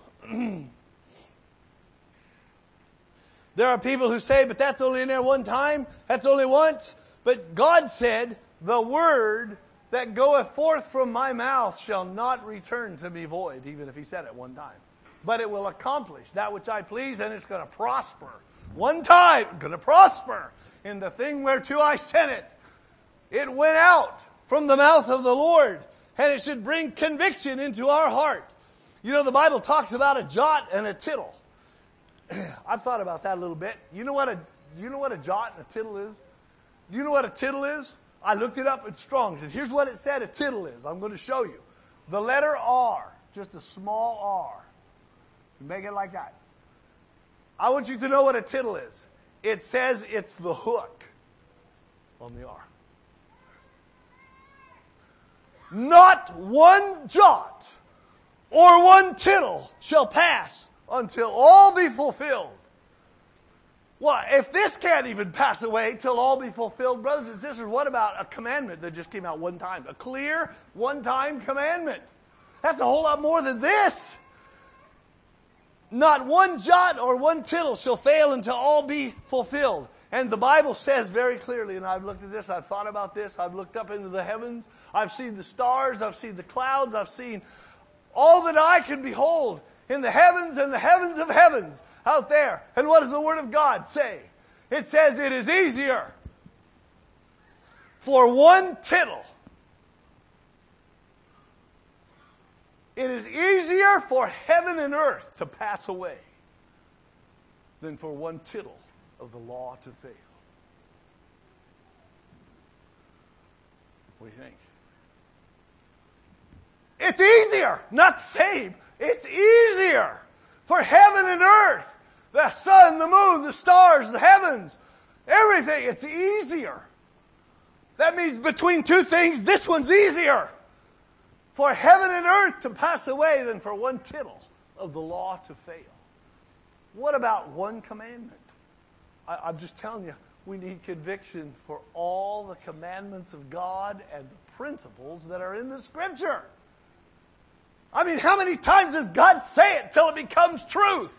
Speaker 1: There are people who say, but that's only in there one time. That's only once. But God said, the word that goeth forth from my mouth shall not return to me void, even if He said it one time. But it will accomplish that which I please, and it's going to prosper. One time, going to prosper in the thing whereto I sent it. It went out from the mouth of the Lord, and it should bring conviction into our heart. You know, the Bible talks about a jot and a tittle. I've thought about that a little bit. You know what a you know what a jot and a tittle is? Do you know what a tittle is? I looked it up at Strong's, and here's what it said a tittle is. I'm going to show you. The letter R, just a small R. You make it like that. I want you to know what a tittle is. It says it's the hook on the R. Not one jot or one tittle shall pass until all be fulfilled. Well, if this can't even pass away till all be fulfilled, brothers and sisters, what about a commandment that just came out one time? A clear, one-time commandment. That's a whole lot more than this. Not one jot or one tittle shall fail until all be fulfilled. And the Bible says very clearly, and I've looked at this, I've thought about this, I've looked up into the heavens, I've seen the stars, I've seen the clouds, I've seen all that I can behold in the heavens and the heavens of heavens out there. And what does the Word of God say? It says it is easier for one tittle. It is easier for heaven and earth to pass away than for one tittle of the law to fail. What do you think? It's easier, not the same. It's easier for heaven and earth, the sun, the moon, the stars, the heavens, everything. It's easier. That means between two things, this one's easier for heaven and earth to pass away than for one tittle of the law to fail. What about one commandment? I, I'm just telling you, we need conviction for all the commandments of God and the principles that are in the Scripture. I mean, how many times does God say it till it becomes truth?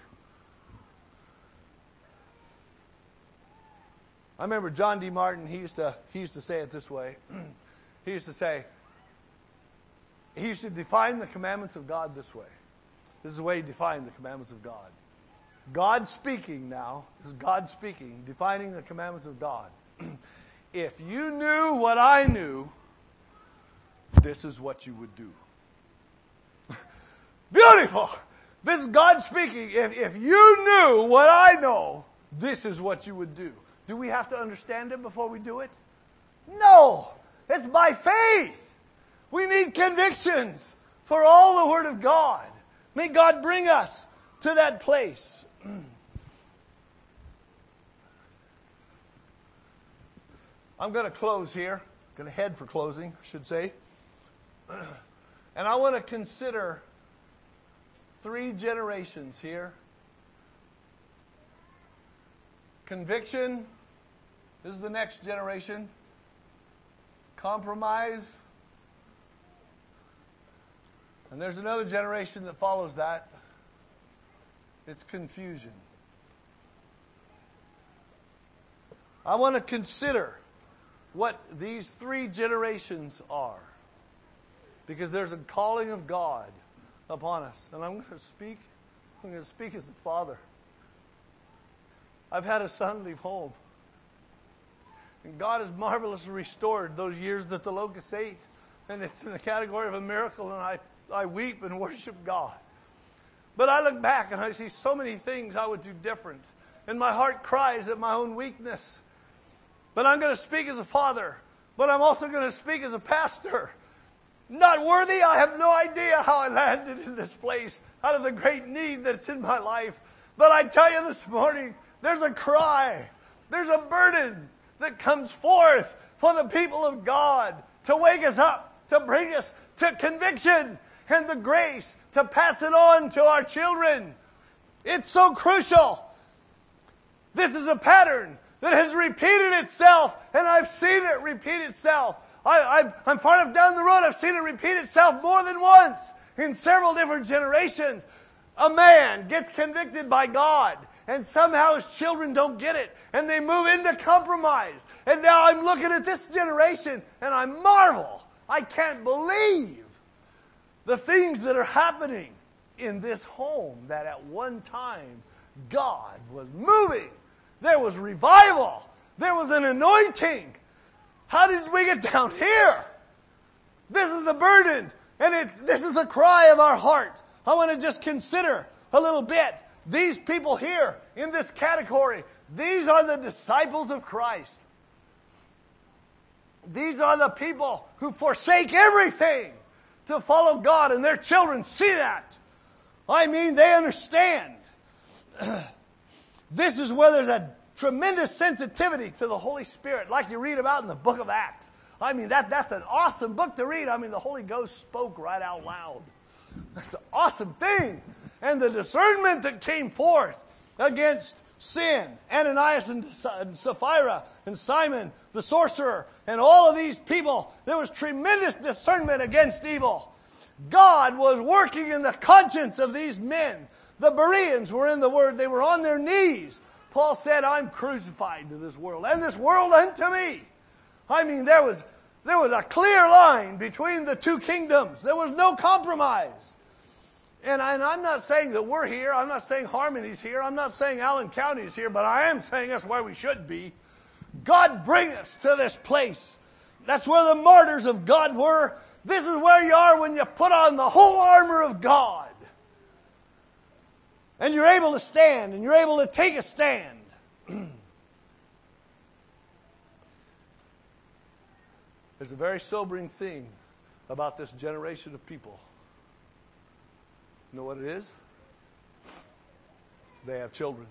Speaker 1: I remember John D. Martin, he used to, he used to say it this way. He used to say, he used to define the commandments of God this way. This is the way he defined the commandments of God. God speaking now, this is God speaking, defining the commandments of God. If you knew what I knew, this is what you would do. Beautiful! This is God speaking. If, if you knew what I know, this is what you would do. Do we have to understand it before we do it? No! It's by faith. We need convictions for all the Word of God. May God bring us to that place. I'm going to close here. I'm going to head for closing, I should say. And I want to consider three generations here. Conviction. This is the next generation. Compromise. And there's another generation that follows that. It's confusion. I want to consider what these three generations are. Because there's a calling of God upon us. And I'm going to speak. I'm going to speak as a father. I've had a son leave home. And God has marvelously restored those years that the locusts ate. And it's in the category of a miracle, and I, I weep and worship God. But I look back and I see so many things I would do different. And my heart cries at my own weakness. But I'm going to speak as a father. But I'm also going to speak as a pastor. Not worthy, I have no idea how I landed in this place out of the great need that's in my life. But I tell you this morning, there's a cry, there's a burden that comes forth for the people of God to wake us up, to bring us to conviction and the grace to pass it on to our children. It's so crucial. This is a pattern that has repeated itself, and I've seen it repeat itself. I, I, I'm far enough down the road, I've seen it repeat itself more than once in several different generations. A man gets convicted by God, and somehow his children don't get it, and they move into compromise. And now I'm looking at this generation, and I marvel. I can't believe the things that are happening in this home that at one time God was moving. There was revival. There was an anointing. How did we get down here? This is the burden, and it, this is the cry of our heart. I want to just consider a little bit these people here in this category, these are the disciples of Christ. These are the people who forsake everything to follow God, and their children see that. I mean, they understand. This is where there's a tremendous sensitivity to the Holy Spirit, like you read about in the book of Acts. I mean, that, that's an awesome book to read. I mean, the Holy Ghost spoke right out loud. That's an awesome thing. And the discernment that came forth against sin, Ananias and Sapphira and Simon, the sorcerer, and all of these people, there was tremendous discernment against evil. God was working in the conscience of these men. The Bereans were in the Word. They were on their knees. Paul said, I'm crucified to this world, and this world unto me. I mean, there was, there was a clear line between the two kingdoms. There was no compromise. And, I, and I'm not saying that we're here. I'm not saying Harmony's here. I'm not saying Allen County is here. But I am saying that's where we should be. God bring us to this place. That's where the martyrs of God were. This is where you are when you put on the whole armor of God. And you're able to stand. And you're able to take a stand. There's a very sobering thing about this generation of people. You know what it is? They have children.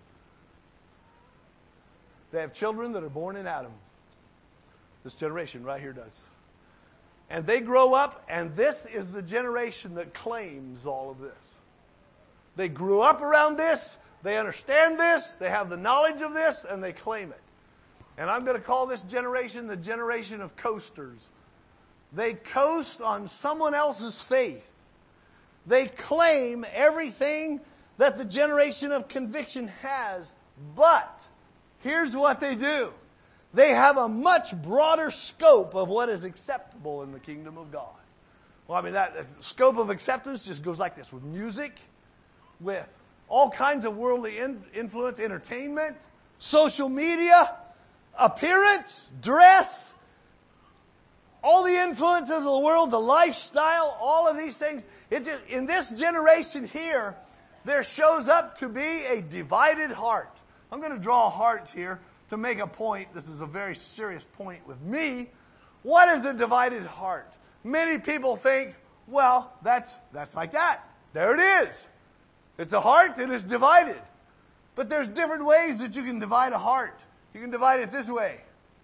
Speaker 1: They have children that are born in Adam. This generation right here does. And they grow up, and this is the generation that claims all of this. They grew up around this. They understand this. They have the knowledge of this, and they claim it. And I'm going to call this generation the generation of coasters. They coast on someone else's faith. They claim everything that the generation of conviction has. But here's what they do. They have a much broader scope of what is acceptable in the kingdom of God. Well, I mean, that scope of acceptance just goes like this. With music, with all kinds of worldly in, influence, entertainment, social media, appearance, dress, all the influences of the world, the lifestyle, all of these things. It just, in this generation here, there shows up to be a divided heart. I'm going to draw a heart here to make a point. This is a very serious point with me. What is a divided heart? Many people think, well, that's, that's like that. There it is. It's a heart and it's divided. But there's different ways that you can divide a heart. You can divide it this way.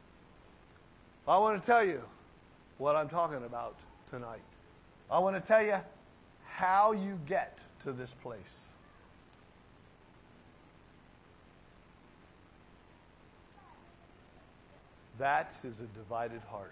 Speaker 1: I want to tell you what I'm talking about tonight. I want to tell you how you get to this place. That is a divided heart.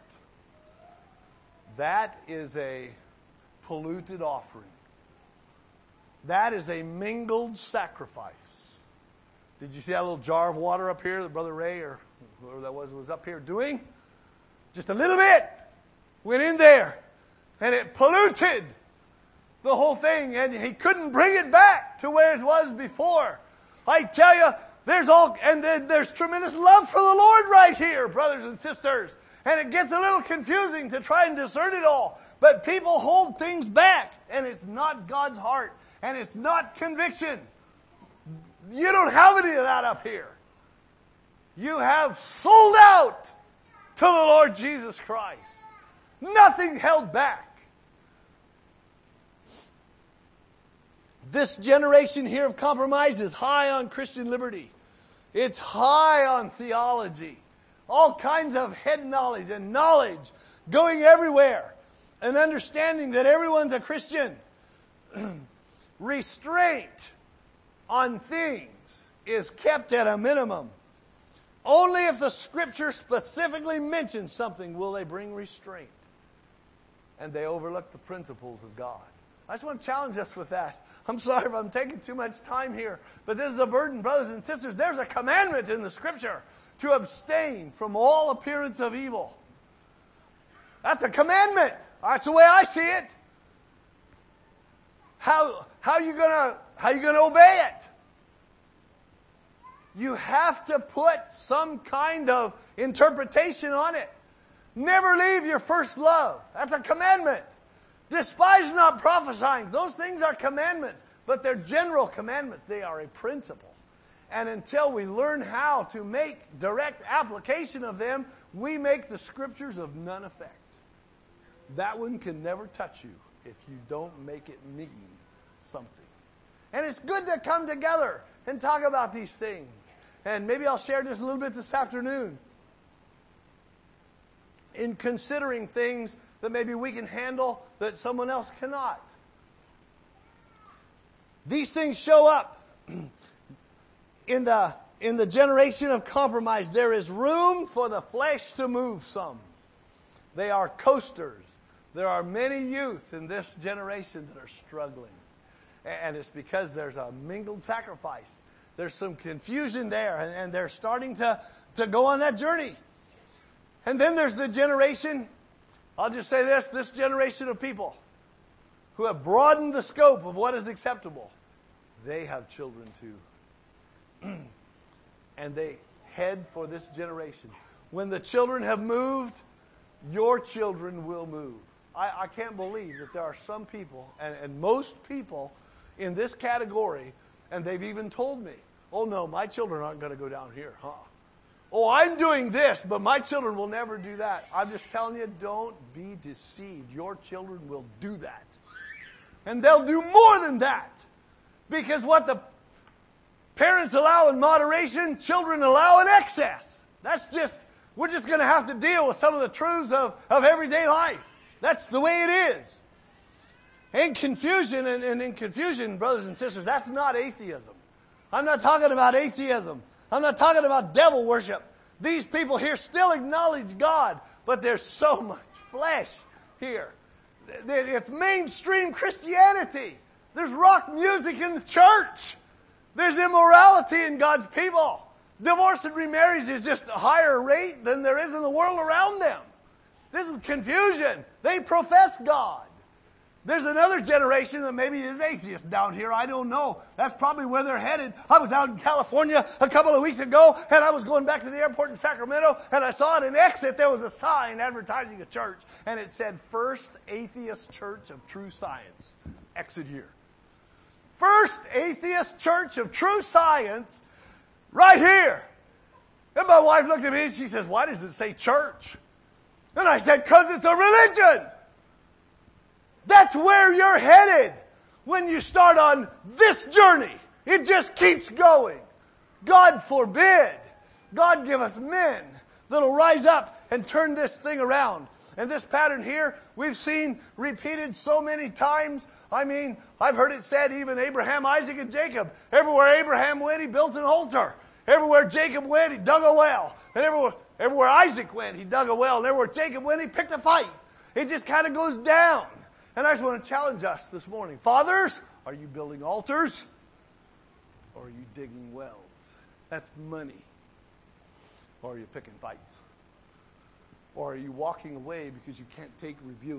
Speaker 1: That is a polluted offering. That is a mingled sacrifice. Did you see that little jar of water up here that Brother Ray or whoever that was was up here doing? Just a little bit went in there and it polluted the whole thing, and he couldn't bring it back to where it was before. I tell you, there's all, and there's tremendous love for the Lord right here, brothers and sisters. And it gets a little confusing to try and discern it all. But people hold things back, and it's not God's heart, and it's not conviction. You don't have any of that up here. You have sold out to the Lord Jesus Christ. Nothing held back. This generation here of compromise is high on Christian liberty. It's high on theology. All kinds of head knowledge and knowledge going everywhere. And understanding that everyone's a Christian. Restraint on things is kept at a minimum. Only if the Scripture specifically mentions something will they bring restraint. And they overlook the principles of God. I just want to challenge us with that. I'm sorry if I'm taking too much time here, but this is a burden, brothers and sisters. There's a commandment in the Scripture to abstain from all appearance of evil. That's a commandment. That's the way I see it. How how you gonna how you gonna obey it? You have to put some kind of interpretation on it. Never leave your first love. That's a commandment. Despise not prophesying. Those things are commandments. but they're general commandments. They are a principle. And until we learn how to make direct application of them, we make the Scriptures of none effect. That one can never touch you if you don't make it mean something. And it's good to come together and talk about these things. And maybe I'll share just a little bit this afternoon in considering things that maybe we can handle that someone else cannot. These things show up in the, in the generation of compromise. There is room for the flesh to move some. They are coasters. There are many youth in this generation that are struggling. And it's because there's a mingled sacrifice. There's some confusion there, and, and they're starting to, to go on that journey. And then there's the generation, I'll just say this, this generation of people who have broadened the scope of what is acceptable. They have children too. And they head for this generation. When the children have moved, your children will move. I, I can't believe that there are some people, and, and most people in this category, and they've even told me, oh no, my children aren't going to go down here, huh? Oh, I'm doing this, but my children will never do that. I'm just telling you, don't be deceived. Your children will do that. And they'll do more than that. Because what the parents allow in moderation, children allow in excess. That's just, we're just going to have to deal with some of the truths of, of everyday life. That's the way it is. And confusion, and, and in confusion, brothers and sisters, that's not atheism. I'm not talking about atheism. I'm not talking about devil worship. These people here still acknowledge God, but there's so much flesh here. It's mainstream Christianity. There's rock music in the church. There's immorality in God's people. Divorce and remarriage is just a higher rate than there is in the world around them. This is confusion. They profess God. There's another generation that maybe is atheist down here. I don't know. That's probably where they're headed. I was out in California a couple of weeks ago, and I was going back to the airport in Sacramento, and I saw at an exit there was a sign advertising a church, and it said, First Atheist Church of True Science. Exit here. First Atheist Church of True Science, right here. And my wife looked at me and she says, why does it say church? And I said, because it's a religion. That's where you're headed when you start on this journey. It just keeps going. God forbid. God give us men that'll rise up and turn this thing around. And this pattern here, we've seen repeated so many times. I mean, I've heard it said, even Abraham, Isaac, and Jacob. Everywhere Abraham went, he built an altar. Everywhere Jacob went, he dug a well. And everywhere, everywhere Isaac went, he dug a well. And everywhere Jacob went, he picked a fight. It just kind of goes down. And I just want to challenge us this morning. Fathers, are you building altars? Or are you digging wells? That's money. Or are you picking fights? Or are you walking away because you can't take rebuke?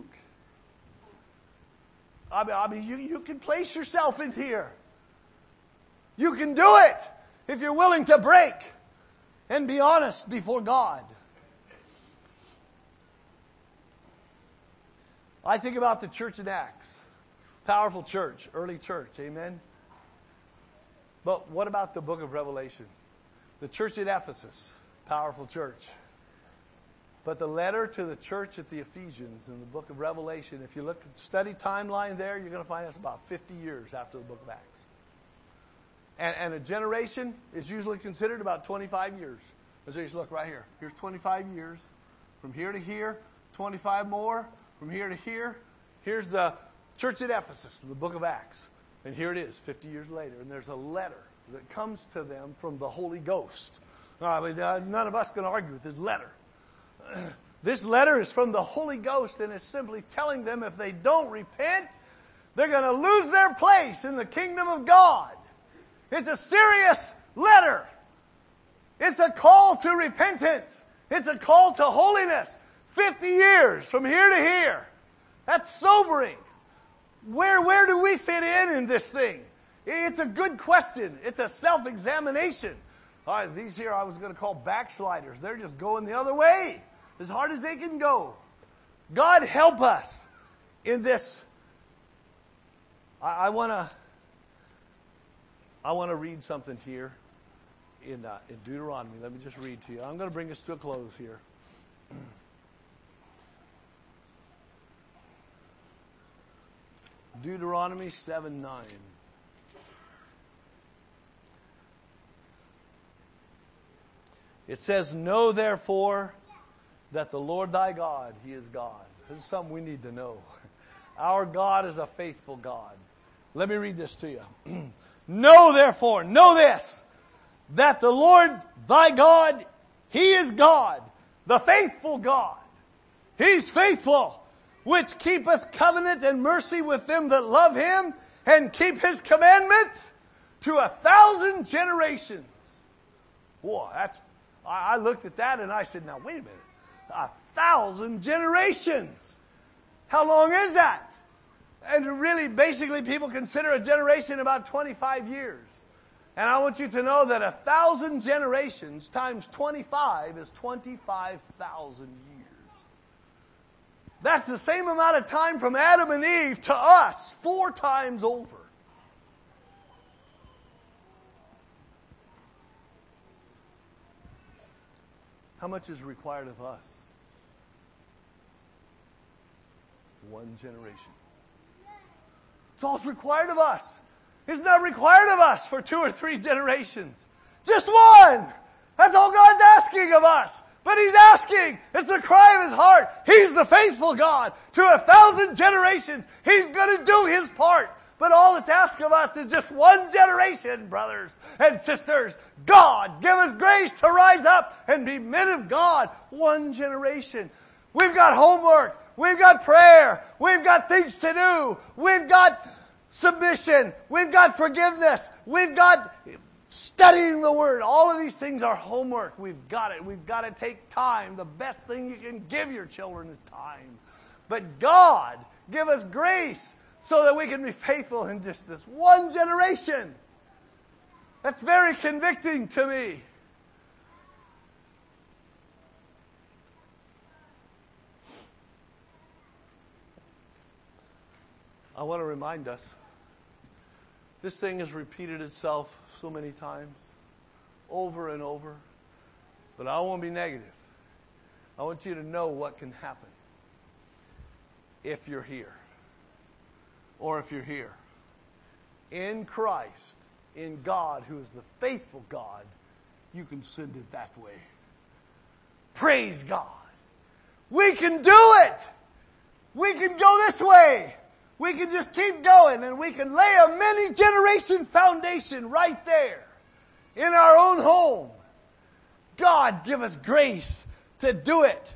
Speaker 1: I mean, I mean you, you can place yourself in here. You can do it if you're willing to break and be honest before God. I think about the church in Acts. Powerful church, early church, amen? But what about the book of Revelation? The church at Ephesus, powerful church. But the letter to the church at the Ephesians in the book of Revelation, if you look at the study timeline there, you're going to find it's about fifty years after the book of Acts. And, and a generation is usually considered about twenty-five years. So you look right here. Here's twenty-five years. From here to here, twenty-five more. From here to here, here's the church at Ephesus, the book of Acts. And here it is, fifty years later. And there's a letter that comes to them from the Holy Ghost. I mean, uh, none of us can argue with this letter. This letter is from the Holy Ghost, and it's simply telling them if they don't repent, they're going to lose their place in the kingdom of God. It's a serious letter. It's a call to repentance. It's a call to holiness. Fifty years from here to here. That's sobering. Where, where do we fit in in this thing? It's a good question. It's a self-examination. All right, these here I was going to call backsliders. They're just going the other way, as hard as they can go. God help us in this. I, I want to I want to read something here in, uh, in Deuteronomy. Let me just read to you. I'm going to bring us to a close here. Deuteronomy seven nine. It says, "Know therefore that the Lord thy God, He is God." This is something we need to know. Our God is a faithful God. Let me read this to you. "Know therefore," know this, "that the Lord thy God, He is God, the faithful God. He's faithful, which keepeth covenant and mercy with them that love Him, and keep His commandments to a thousand generations." Whoa, that's, I, I looked at that and I said, now wait a minute. A thousand generations. How long is that? And really, basically, people consider a generation about twenty-five years. And I want you to know that a thousand generations times twenty-five is twenty-five thousand years. That's the same amount of time from Adam and Eve to us, four times over. How much is required of us? One generation. It's all that's required of us. It's not required of us for two or three generations. Just one. That's all God's asking of us. But He's asking, it's the cry of His heart. He's the faithful God. To a thousand generations, He's going to do His part. But all that's asked of us is just one generation, brothers and sisters. God, give us grace to rise up and be men of God. One generation. We've got homework. We've got prayer. We've got things to do. We've got submission. We've got forgiveness. We've got studying the Word. All of these things are homework. We've got it. We've got to take time. The best thing you can give your children is time. But God, give us grace so that we can be faithful in just this one generation. That's very convicting to me. I want to remind us, this thing has repeated itself so many times, over and over, but I won't be negative. I want you to know what can happen if you're here, or if you're here. In Christ, in God, who is the faithful God, you can send it that way. Praise God. We can do it. We can go this way. We can just keep going, and we can lay a many generation foundation right there in our own home. God, give us grace to do it.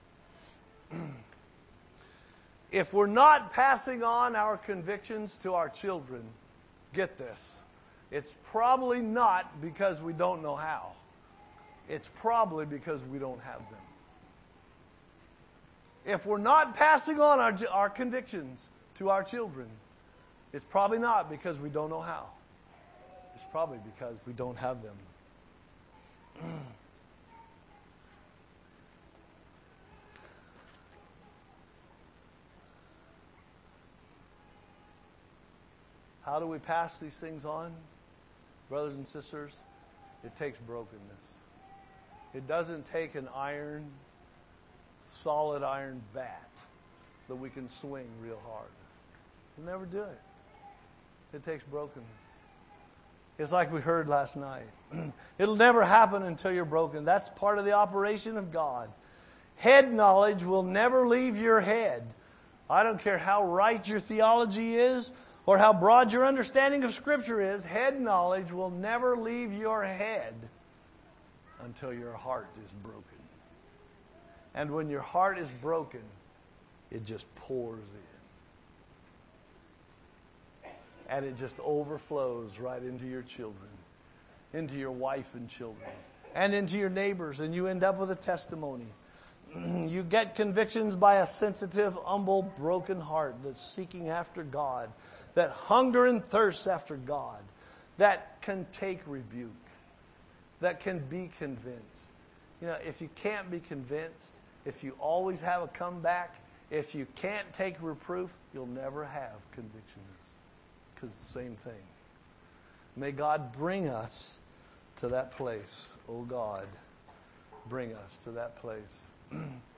Speaker 1: If we're not passing on our convictions to our children, get this, it's probably not because we don't know how. It's probably because we don't have them. If we're not passing on our, our convictions to our children, it's probably not because we don't know how. It's probably because we don't have them. How do we pass these things on? Brothers and sisters, it takes brokenness. It doesn't take an iron, solid iron bat that we can swing real hard. We'll never do it. It takes brokenness. It's like we heard last night. It'll never happen until you're broken. That's part of the operation of God. Head knowledge will never leave your head. I don't care how right your theology is or how broad your understanding of Scripture is. Head knowledge will never leave your head until your heart is broken. And when your heart is broken, it just pours in. And it just overflows right into your children, into your wife and children, and into your neighbors, and you end up with a testimony. You get convictions by a sensitive, humble, broken heart that's seeking after God, that hunger and thirsts after God, that can take rebuke, that can be convinced. You know, if you can't be convinced, if you always have a comeback, if you can't take reproof, you'll never have convictions. Because it's the same thing. May God bring us to that place. Oh God, bring us to that place.